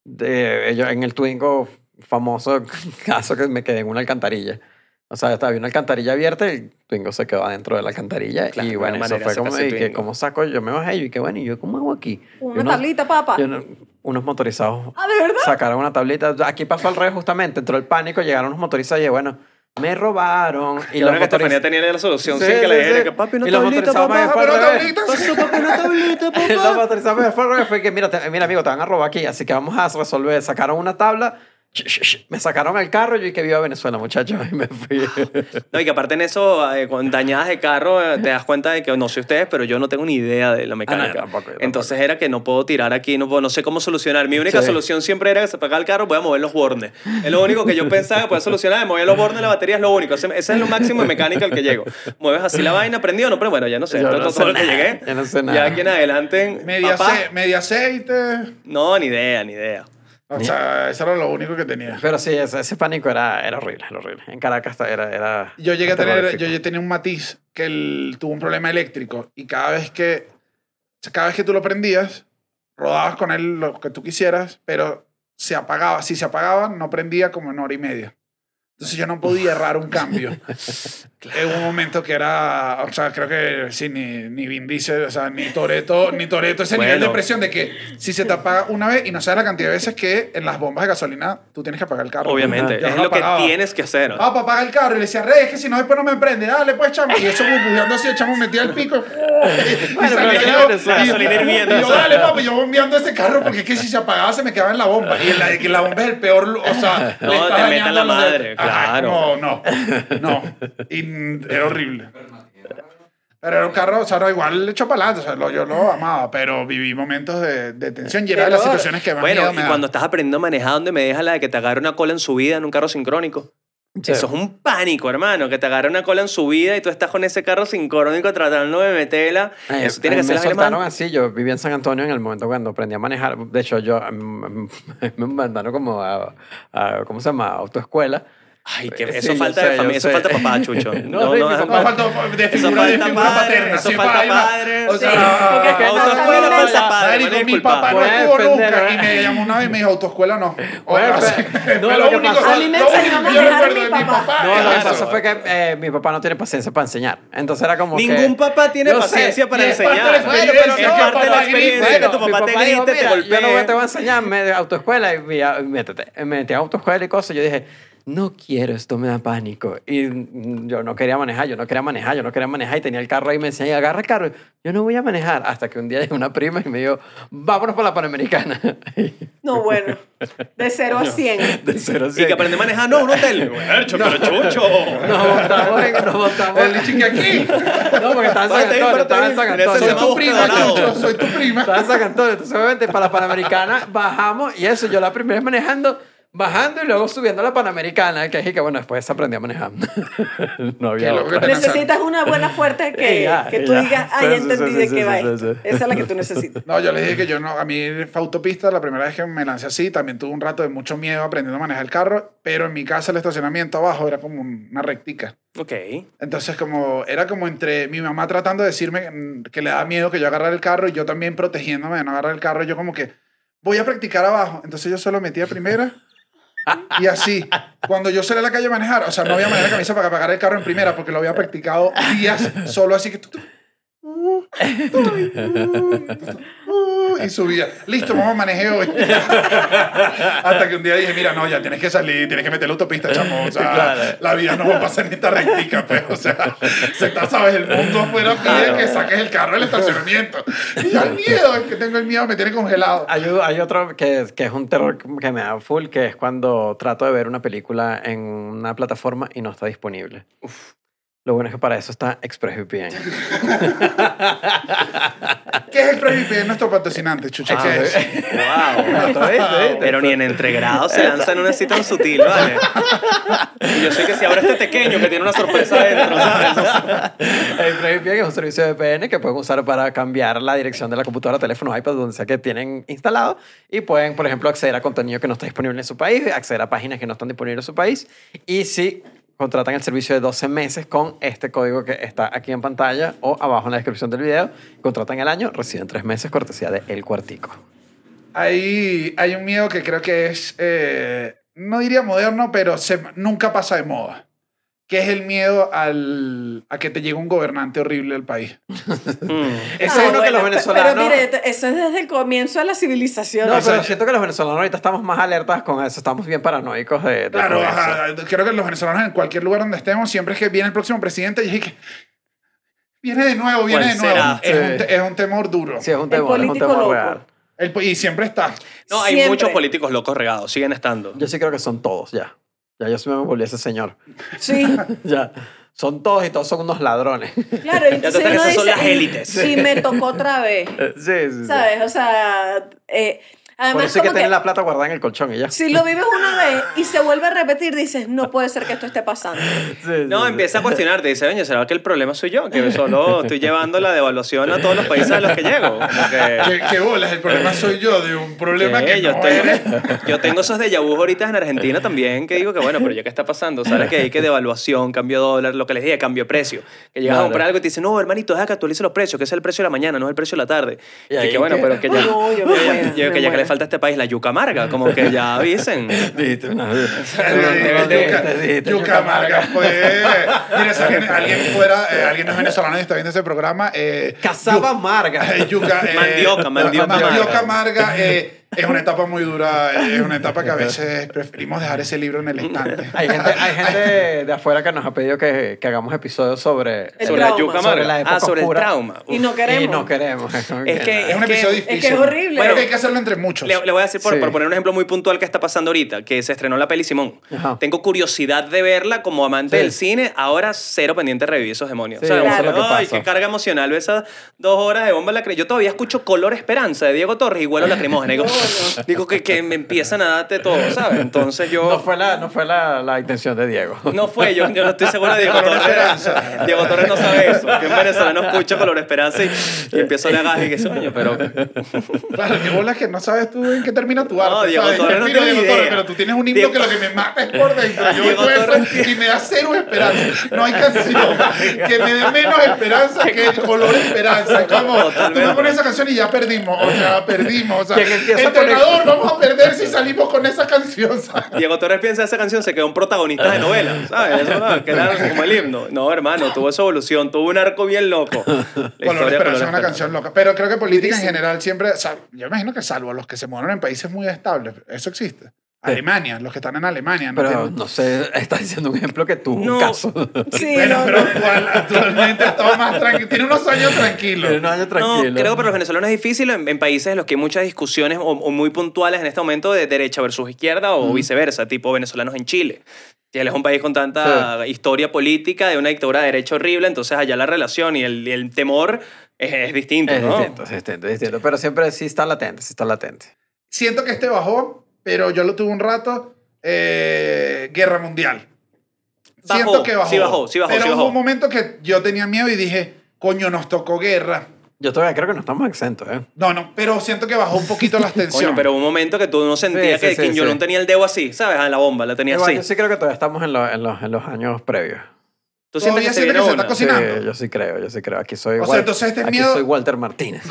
de, yo, en el Twingo, famoso caso que me quedé en una alcantarilla. O sea, estaba una alcantarilla abierta y el Twingo se quedó adentro de la alcantarilla. Claro, y buena bueno, eso manera fue de como, sacarse y el que, Twingo. ¿cómo saco? Yo me bajé y que bueno, ¿y yo cómo hago aquí? Una Yo no- tablita, papá. yo no- unos motorizados Ah, ¿de verdad? sacaron una tablita. Aquí pasó al revés justamente. Entró el pánico, llegaron unos motorizados y bueno, me robaron. Y Y los ahora que Estefanía motorizados... tenía la solución Sí, sin que sí, le dijera sí. que papi, una Y los tablita, motorizados me papá. fue al pero revés. tablita. Pasó, papi, una tablita, Y los papá. motorizados me fue al revés. Fue que, mira, te- mira, amigo, te van a robar aquí. Así que vamos a resolver. Sacaron una tabla. sh- sh- sh, Me sacaron el carro. Yo y que viva Venezuela, muchachos. Y me fui. No, y que aparte en eso, eh, con dañadas de carro, eh, te das cuenta de que, no sé ustedes, pero yo no tengo ni idea de la mecánica. Ah, no, yo tampoco, yo tampoco. Entonces era que no puedo tirar aquí, no, puedo, no sé cómo solucionar. Mi única Sí. solución siempre era que se apagaba el carro, voy a mover los bornes. Es lo único que yo pensaba que podía solucionar, mover los bornes de la batería es lo único. Ese, ese es lo máximo de mecánica al que llego. Mueves así la vaina, prendido, no, pero bueno, ya no sé. Yo Esto no es sé todo lo que nada. llegué. Yo no sé Ya nada. aquí en adelante, Media, papá, ace- media aceite. no, ni idea, ni idea. O sea, eso era lo único que tenía. Pero sí, ese, ese pánico era, era horrible, era horrible. En Caracas era... era Yo llegué a tener, terrorífico. yo, yo tenía un Matiz que él tuvo un problema eléctrico y cada vez que, o sea, cada vez que tú lo prendías, rodabas con él lo que tú quisieras, pero se apagaba. Si se apagaba, no prendía como en hora y media. Entonces yo no podía errar un cambio. En un momento que era, o sea, creo que sí, ni, ni Vin Diesel, o sea, ni Toretto, ni Toretto, ese Bueno. nivel de presión de que si se te apaga una vez y no sabes la cantidad de veces que en las bombas de gasolina tú tienes que apagar el carro. Obviamente, Yo es no lo que apagaba. tienes que hacer. Ah, para apagar el carro. Y le decía, Rey, es que si no después no me prende. Dale, pues, chamo. Y eso burbujeando así, el chamo metía el pico. Y Bueno, salía pero yo, es la y- gasolina hirviendo, y yo, ¿sabes? dale, papi, yo bombeando ese carro porque es que si se apagaba se me quedaba en la bomba. Y en la, que la bomba es el peor, o sea... No, le estás te metan dañando la los de- madre, Ajá, claro. No, no, no. Y mm, era horrible. Pero era un carro, o sea, no, igual le echó para adelante, o sea, lo- yo lo amaba, pero viví momentos de, de tensión y era de las Dolor. situaciones que más Bueno, miedo y me da. cuando estás aprendiendo a manejar, donde me deja la de que te agarre una cola en subida en un carro sincrónico. Sí. Eso es un pánico, hermano, que te agarre una cola en subida y tú estás con ese carro sincrónico tratando de meterla. Eh, Eso tiene a que mí ser me las soltaron hermanas. así. Yo vivía en San Antonio en el momento cuando aprendí a manejar. De hecho, yo mm, me mandaron como a, a- ¿cómo se llama? Autoescuela. Ay, que Sí, eso yo falta sé, de familia, yo eso sé. falta papá, Chucho. No, y mi No, papá- falta de Eso figura, de falta figura padre, paterna. eso sí, falta vaina. padre. O Sí, sea, porque es que autoescuela no falta está padre. Marico, me mi disculpa. papá no Puedes estuvo defender, nunca ¿eh? y me llamó una vez y me dijo, autoescuela no. O Bueno, sea, pero- fue no, lo lo que único- pasó- A mí me lo enseñó a único que yo manejar recuerdo mi de mi papá. papá. No, era lo que eso. pasó fue que eh, mi papá no tiene paciencia para enseñar. Entonces era como que... Ningún papá tiene Yo sé, paciencia para y es parte de la enseñar. experiencia, Bueno, pero que es parte de la papá experiencia grite. que tu mi papá te dijo, grite, te "Mira, yo no voy, golpee. te voy a enseñar me- de autoescuela y mira, métete. Me metí a autoescuela y cosas. Yo dije, no quiero, esto me da pánico. Y mm, yo no quería manejar, yo no quería manejar, yo no quería manejar. Y tenía el carro ahí y me decía, agarra el carro. Yo no voy a manejar. Hasta que un día llegó una prima y me dijo, vámonos para la Panamericana. No, bueno. De cero a cien. De cero a Y cien. que aprende a manejar, no, un hotel. Bueno, pero Chucho. Nos montamos en... Nos montamos El lichi aquí. No, porque estaba en San Párate ahí, Antonio, párate estaba ahí. en San En ese Antonio. Soy tu semáforo prima, dorado. Chucho, soy tu prima. Estaba en San Antonio, entonces obviamente para la Panamericana bajamos y eso, yo la primera vez manejando, bajando y luego subiendo a la Panamericana, que es que bueno, después aprendí a manejar. No había Qué loco otra. que te- Necesitas una buena fuerte que, Y ya, que y tú ya. digas, Sí, ay, ya sí, entendí sí, de sí, qué sí, va sí, esto. sí. Esa es la que tú necesitas. No, yo le dije que yo no, a mí fue autopista la primera vez que me lancé así, también tuve un rato de mucho miedo aprendiendo a manejar el carro, pero en mi casa el estacionamiento abajo era como un- una rectica. Ok. Entonces como era como entre mi mamá tratando de decirme mm, que le da miedo que yo agarrara el carro y yo también protegiéndome de no agarrar el carro, yo como que voy a practicar abajo. Entonces yo solo metía primera y así. Cuando yo salí a la calle a manejar, o sea, no había manera de camisa para apagar el carro en primera porque lo había practicado días solo así que... tu, tu, uh, tu, tu, uh, uh, y subía. Listo, mamá, manejé hoy. Hasta que un día dije, mira, no, ya tienes que salir, tienes que meter la autopista, chamo. O sea, Claro. la vida no va a pasar en esta rectica, pues. O sea, se está, sabes, el mundo afuera pide Claro. que saques el carro del estacionamiento. Y yo el miedo, es que tengo el miedo, me tiene congelado. Hay, o- hay otro que, que es un terror que me da full, que es cuando trato de ver una película en una plataforma y no está disponible. Lo bueno es que para eso está ExpressVPN. ¿Qué es ExpressVPN? Nuestro patrocinante, Chucha. Ah, ¿Qué es? Wow. Pero ni en entregrado se lanzan una así tan sutil, ¿vale? Y yo sé que si ahora este pequeño que tiene una sorpresa adentro, ¿sabes? ExpressVPN es un servicio de V P N que pueden usar para cambiar la dirección de la computadora, teléfono, iPad, donde sea que tienen instalado. Y pueden, por ejemplo, acceder a contenido que no está disponible en su país, acceder a páginas que no están disponibles en su país. Y si contratan el servicio de doce meses con este código que está aquí en pantalla o abajo en la descripción del video, contratan el año, reciben tres meses cortesía de El Cuartico. Hay, hay un miedo que creo que es, eh, no diría moderno, pero se, nunca pasa de moda. Que es el miedo al, a que te llegue un gobernante horrible del país. Mm. Ese Ah, es uno que bueno, los pe- venezolanos... Pero mire, eso es desde el comienzo de la civilización. No, o sea, pero siento que los venezolanos ahorita estamos más alertas con eso. Estamos bien paranoicos de, de Claro, todo eso. ajá, creo que los venezolanos en cualquier lugar donde estemos, siempre es que viene el próximo presidente y es que viene de nuevo, viene de ¿Cuál nuevo. será? Es, Sí. un, te- es un temor duro. Sí, es un El temor, es un político temor loco. real. El- y siempre está. No, hay Siempre. muchos políticos locos regados, siguen estando. Yo sí creo que son todos, ya. Ya yo sí me volví ese señor. Sí, Ya. Son todos y todos son unos ladrones. claro. Entonces están, uno esas son dice, las y- élites. Y me tocó otra vez. Sí, sí, sí. ¿Sabes? O sea, eh, Por además eso hay que como tener que la plata guardada en el colchón y ya. si lo vives una vez y se vuelve a repetir, dices, no puede ser que esto esté pasando. Sí, sí, No, sí. empieza a cuestionarte. Dice, oye, ¿será que el problema soy yo? Que solo estoy llevando la devaluación a todos los países a los que llego. Porque, ¿Qué, qué bolas? El problema soy yo, de un problema ¿qué? que yo, no estoy- eres. yo tengo esos déjà vu ahorita en Argentina también, que digo que bueno, pero ya qué está pasando. ¿Sabes que hay que devaluación, cambio de dólar, lo que les dije, cambio de precio? Que llegas a Claro. comprar algo y te dicen, no, hermanito, deja que actualice los precios, que ese es el precio de la mañana, no es el precio de la tarde. Y Y, ahí que bueno, que- pero que ya... No, yo me yo- muero, yo- me que ya que muero. le falta a este país? La yuca amarga, como que ya avisen. Dijiste una Eh, de- Yuca, de- Yuca Amarga fue. Mira, si alguien, alguien fuera, eh, alguien no es venezolano y está viendo ese programa. Eh, Cazaba yu- amarga. eh, yuca, eh, Mandioca, mandioca mandioca amarga. amarga. eh, es una etapa muy dura. eh, Es una etapa que a veces preferimos dejar ese libro en el estante. Hay gente, hay gente de afuera que nos ha pedido que, que hagamos episodios sobre, El Sobre la trauma. yuca sobre amarga. la época Ah, sobre oscura. el trauma. Y Uf. no queremos. Y no queremos. Es, como Es que- Es un Es que- episodio es que difícil. es horrible. Creo que hay que hacerlo entre muchos. Le, le voy a decir, por, Sí. por poner un ejemplo muy puntual que está pasando ahorita, que se estrenó la peli Simón. Ajá. Tengo curiosidad de verla como amante Sí. del cine, ahora cero pendiente de revivir esos demonios. Sí, ¿Sabes? eso es lo que Ay, pasa. qué carga emocional. Ves esas dos horas de bomba lacrimógena. Yo todavía escucho Color Esperanza de Diego Torres y huelo lacrimógena. Digo, digo que, que me empiezan a darte todo, ¿sabes? Entonces yo... No fue la, no fue la, la intención de Diego. No fue, yo, yo no estoy seguro de Diego Color Torres. Esperanza. Diego Torres no sabe eso. Que un venezolano escucha Color Esperanza y, y empiezo a le agas y que sueño, pero... Claro, qué bolas que no sabes tú en qué termina tu arte. No, Diego ¿sabes? Torres Yo no admiro a tiene Diego idea. Torres, pero tú tienes un himno Diego- que lo que me mata es por dentro. Yo Diego oigo eso Torres- y me da cero esperanza. No hay canción que me dé menos esperanza que el Color Esperanza. Es como, tú Totalmente. me pones esa canción y ya perdimos. O sea, perdimos. O sea, ¿Quién empieza a poner- entrenador, vamos a perder si salimos con esa canción. ¿sabes? Diego Torres piensa esa canción, se quedó un protagonista de novela, ¿sabes? Eso, ¿no? Que era como el himno. No, hermano, tuvo su evolución, tuvo un arco bien loco. La Color historia de Esperanza es una Esperanza. canción loca. Pero creo que política en general siempre. sal- yo imagino que salvo los que se mueven en países muy estables. Eso existe. Alemania, los que están en Alemania. ¿no? Pero Tienen- no sé, estás diciendo un ejemplo que tuvo No. un caso. Sí, Bueno, no, pero no. actual- actualmente está más tranquilo. Tiene unos años tranquilos. Pero un año tranquilo. No, creo que para los venezolanos es difícil en, en países en los que hay muchas discusiones o, o muy puntuales en este momento de derecha versus izquierda o viceversa, tipo venezolanos en Chile. Chile es un país con tanta historia política de una dictadura de derecha horrible, entonces allá la relación y el, y el temor es, es distinto, Es ¿no? distinto, es distinto, es distinto. Pero siempre sí está latente, sí está latente. Siento que este bajó, pero yo lo tuve un rato. eh, Guerra Mundial. Bajó, Siento que bajó. sí bajó, sí bajó, Pero sí hubo bajó. un momento que yo tenía miedo y dije, coño, nos tocó guerra. Yo todavía creo que no estamos exentos, ¿eh? No, no, pero siento que bajó un poquito las tensiones. Coño, pero hubo un momento que tú no sentías Sí, que sí, Kim sí, Jong-un sí. tenía el dedo así, ¿sabes? En la bomba, la tenía Igual, así. yo sí creo que todavía estamos en, los- en, los, en los años previos. ¿Tú sientes Todavía que se siente viene que se una? está cocinando. Sí, yo sí creo, yo sí creo. Aquí soy, O sea, Wal- entonces este aquí miedo- soy Walter Martínez.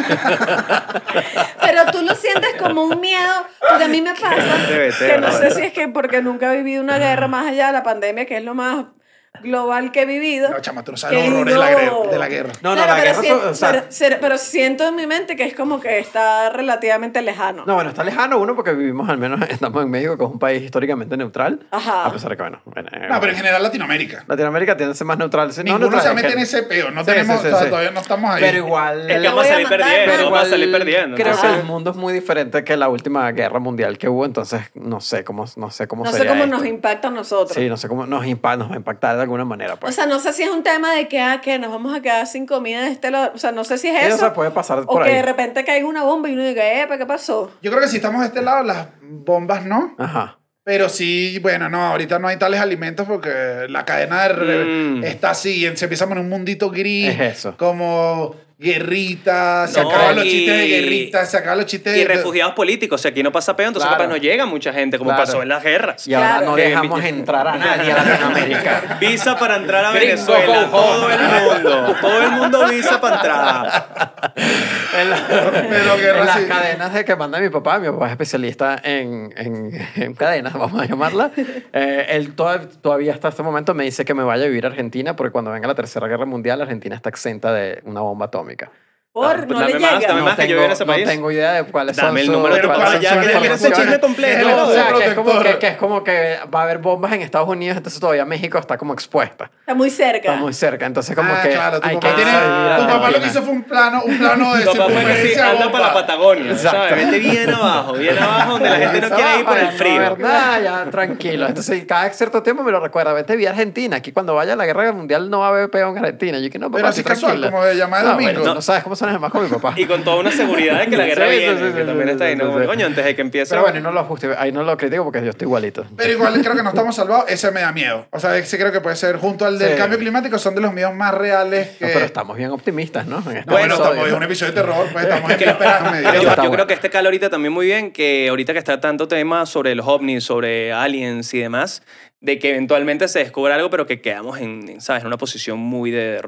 Pero tú lo sientes como un miedo, porque a mí me pasa Debe ser, que no sé ¿verdad? si es que porque nunca he vivido una guerra más allá de la pandemia, que es lo más global que he vivido. No, chama, tú no sabes que los horrores de la, digo- guerra, de la guerra. No, no, Claro, la pero, guerra, siento, o sea- pero, ser- pero siento en mi mente que es como que está relativamente lejano. No, bueno, está lejano uno porque vivimos al menos, estamos en México, que es un país históricamente neutral. Ajá. A pesar de que, bueno, en- en- No, pero en general Latinoamérica. Latinoamérica tiende a ser más neutral. Sí, no Ninguno neutral, se es mete que- en ese peo. No Sí, tenemos, sí, sí, o sea, sí. todavía no estamos ahí. Pero igual... Es que Lo vamos a voy a salir matar, perdiendo, pero vamos a igual salir perdiendo. Creo Ajá. que el mundo es muy diferente que la última guerra mundial que hubo, entonces no sé cómo, no sé cómo No sé sería cómo esto. nos impacta a nosotros. Sí, no sé cómo nos, impa nos va a impactar de alguna manera. O Pues. sea, no sé si es un tema de que, ah, que nos vamos a quedar sin comida de este lado. O sea, no sé si es Sí, eso. o sea, puede pasar o por que ahí. de repente caiga una bomba y uno diga, epa, ¿qué pasó? Yo creo que si estamos de este lado, las bombas no. Ajá. Pero sí, bueno, no, ahorita no hay tales alimentos porque la cadena de re- Mm. está así, se empieza a poner un mundito gris. Es eso. Como guerrita, se No, acaban los y- chistes de guerrita, se acaban los chistes Y de... refugiados políticos, o sea, aquí no pasa peo, entonces Claro. capaz no llega mucha gente, como Claro. pasó en las guerras. Y ahora Claro. no Que dejamos mi- entrar a nadie a Latinoamérica. Visa para entrar a Gringo, Venezuela, go home. todo el mundo, todo el mundo visa para entrar. En, la- Pero guerra en las sí. cadenas de que manda mi papá, mi papá es especialista en, en, en cadenas, vamos a llamarla. Eh, él toda- todavía hasta este momento me dice que me vaya a vivir a Argentina porque cuando venga la Tercera Guerra Mundial, Argentina está exenta de una bomba atómica. Por, Ah, no dame le más, llega. dame más. que yo viva en ese no país. tengo idea de cuáles son Dame el sus- número de tu cuáles papá, son ya sus que quiero ese informaciones. chisme completo. No, o sea, Protector. que es, como que, que es como que va a haber bombas en Estados Unidos, entonces todavía México está como expuesta. Está muy cerca. Está muy cerca, entonces como Ah, que claro, tu hay papá, que tiene- irse a vivir a tu papá lo que Argentina. hizo fue un plano, un plano de Tu papá fue que sí, circunferencia anda bomba. para la Patagonia, Exacto. ¿sabes? Vete bien abajo, bien abajo, donde la gente no quiere ir por el No, frío. verdad, ya, tranquilo. Entonces, cada cierto tiempo me lo recuerda. Vete vía Argentina. Aquí cuando vaya a la guerra mundial no va a haber peo en Argentina. Yo que no, papá, Pero así sí, casual, tranquila. como de llamada de No, domingo. bueno, no sabes cómo son las demás con mi papá. Y con toda una seguridad de que la guerra Sí, sí, viene, sí, que sí, también sí, está ahí, sí, ¿no? sí. Coño, antes de que empiece... Pero bueno, y no lo justifico, ahí no lo critico porque yo estoy igualito. Pero igual creo que no estamos salvados, ese me da miedo. O sea, ese creo que puede ser, junto al del Sí. cambio climático, son de los miedos más reales que... No, pero estamos bien optimistas, ¿no? En este No, bueno, episodio. estamos en un episodio de terror, pues estamos en esperando. Yo, Está yo bueno. creo que este cala ahorita también muy bien, que ahorita que está tanto tema sobre los ovnis, sobre aliens y demás, de que eventualmente se descubra algo, pero que quedamos en, en, ¿sabes? En una posición muy de derrota.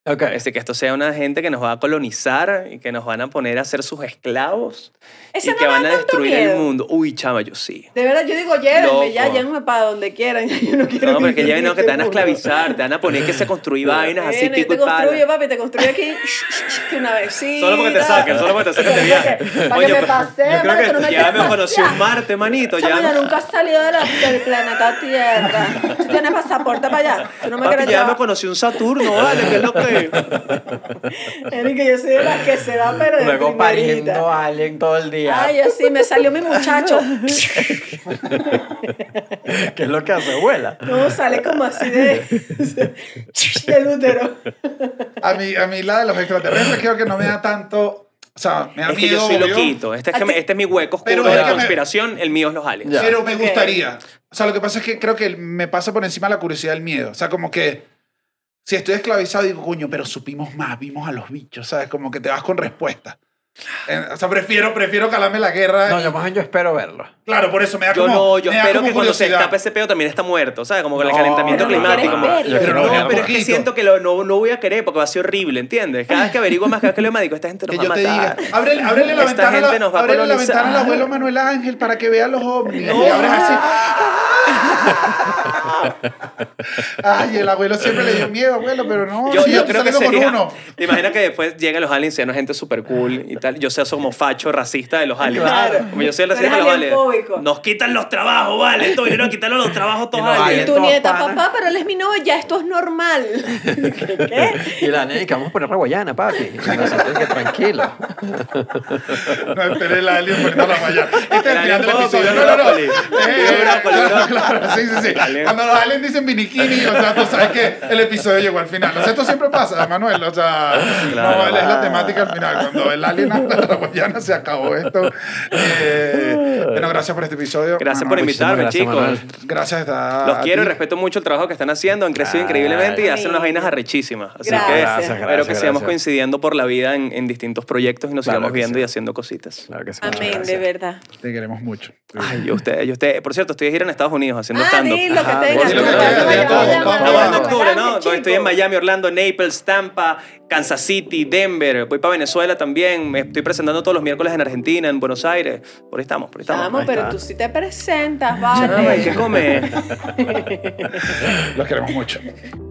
Ok. Este, que esto sea una gente que nos va a colonizar y que nos van a poner a ser sus esclavos Eso y no que da van a tanto destruir miedo. el mundo. Uy, chama, yo sí. De verdad, yo digo, llévenme ya, Loco. llévenme para donde quieran. Yo no quiero No, pero que vivir ya en no, que este te van a mundo. esclavizar, te van a poner que se construir vainas así, Bueno, yo pico te y pala. construyo, papi, te construyo aquí que una vecita. Solo porque te saquen, solo porque te saquen de viaje. Para Oye, que me pero pase, yo creo para que que no me Ya me quieras conocí un pasear. Marte, manito. Chamo, Ya, yo nunca he salido de la- del planeta Tierra. Tú tienes pasaporte para allá. Tú no me papi, quieres ya me llevar. conocí un Saturno, vale, ¿qué es lo que? Enrique, yo soy de las que se va, pero de Luego primerita. pariendo a alguien todo el día. Ay, así me salió mi muchacho. ¿Qué es lo que hace, abuela? No, sale como así de del útero. A mí, a mí la de los extraterrestres creo que no me da tanto... O sea, me da Es que miedo, yo soy obvio, loquito. Este es, que me- este es mi hueco Pero oscuro es de que me- conspiración. El mío es los aliens. Ya. pero me Ok. gustaría. O sea, lo que pasa es que creo que me pasa por encima la curiosidad del miedo. O sea, como que si estoy esclavizado digo, coño, pero supimos más, vimos a los bichos, ¿sabes? Como que te vas con respuesta. Eh, O sea, prefiero, prefiero calarme la guerra. No, y- yo más bien yo espero verlo. Claro, por eso me da Yo como no, yo me da espero como que cuando se curiosidad. destape ese pedo también está muerto, ¿sabes? Como con el No, calentamiento pero no climático. quieres como- verlo. Pero no, no, pero es que poquito. siento que lo, no, no voy a querer porque va a ser horrible, ¿entiendes? Cada vez que averiguo más, cada vez que leo más, digo, esta gente nos Que va a yo te matar. diga, ábrele, ábrele la Esta ventana, a la- gente nos va a ábrele la colonizar. ventana al abuelo Manuel Ángel para que vea los ovnis. No. Y abres así. Ay, el abuelo siempre le dio miedo, abuelo, pero no. Yo, sí, yo estoy creo que saliendo con sería... uno. ¿Te imaginas que después llegan los aliens y sean gente súper cool y tal? Yo sea como facho racista de los aliens. Claro. Como yo soy el Tú racista de eres los aliens. alienfóbico. Nos quitan los trabajos, vale. Esto vinieron a quitarnos los trabajos todos Y los aliens. aliens. Tu Todos nieta, panas. papá, pero él es mi novia, esto es normal. ¿Qué? Y la nena, que vamos a poner raguayana, papi. Y nosotros que tranquilo. No esperé el alien poniendo la malla. Este es el El final del alien episodio. brócoli, No, no, no. brócoli. Eh, Brócoli, claro, brócoli. claro, sí, sí, sí. Alien. Cuando los aliens dicen bikini, o sea, tú sabes que el episodio llegó al final. O sea, esto siempre pasa, Manuel. O sea, Claro. no, es la temática al final. Cuando el alien habla de la guayana, se acabó esto. Eh, bueno, gracias por este episodio. Gracias Manuel. por invitarme, gracias, chicos. Manuel. Gracias. a- Los a quiero y ti. respeto mucho el trabajo que están haciendo. Han crecido increíblemente y hacen unas vainas arrechísimas. Así Gracias. que Gracias, espero gracias, que sigamos gracias. coincidiendo por la vida en, en distintos proyectos y nos Claro sigamos que viendo sí. y haciendo cositas. Claro que sí. muchas Amén, de gracias. verdad. Te queremos mucho. Ay, y ustedes, y ustedes. Por cierto, estoy de gira en Estados Unidos haciendo Ah, stand-up. di lo que Ajá, tengas. di lo que tú, quieras, vaya, di vaya, todo, vaya, todo. vaya, Estamos en vaya, octubre, grande, ¿no? chico. Estoy en Miami, Orlando, Naples, Tampa, Kansas City, Denver. Voy para Venezuela también. Me estoy presentando todos los miércoles en Argentina, en Buenos Aires. Por ahí estamos, por ahí estamos. Vamos, Ahí pero está. tú sí te presentas, Chama, ¿y vale. qué come? Los queremos mucho.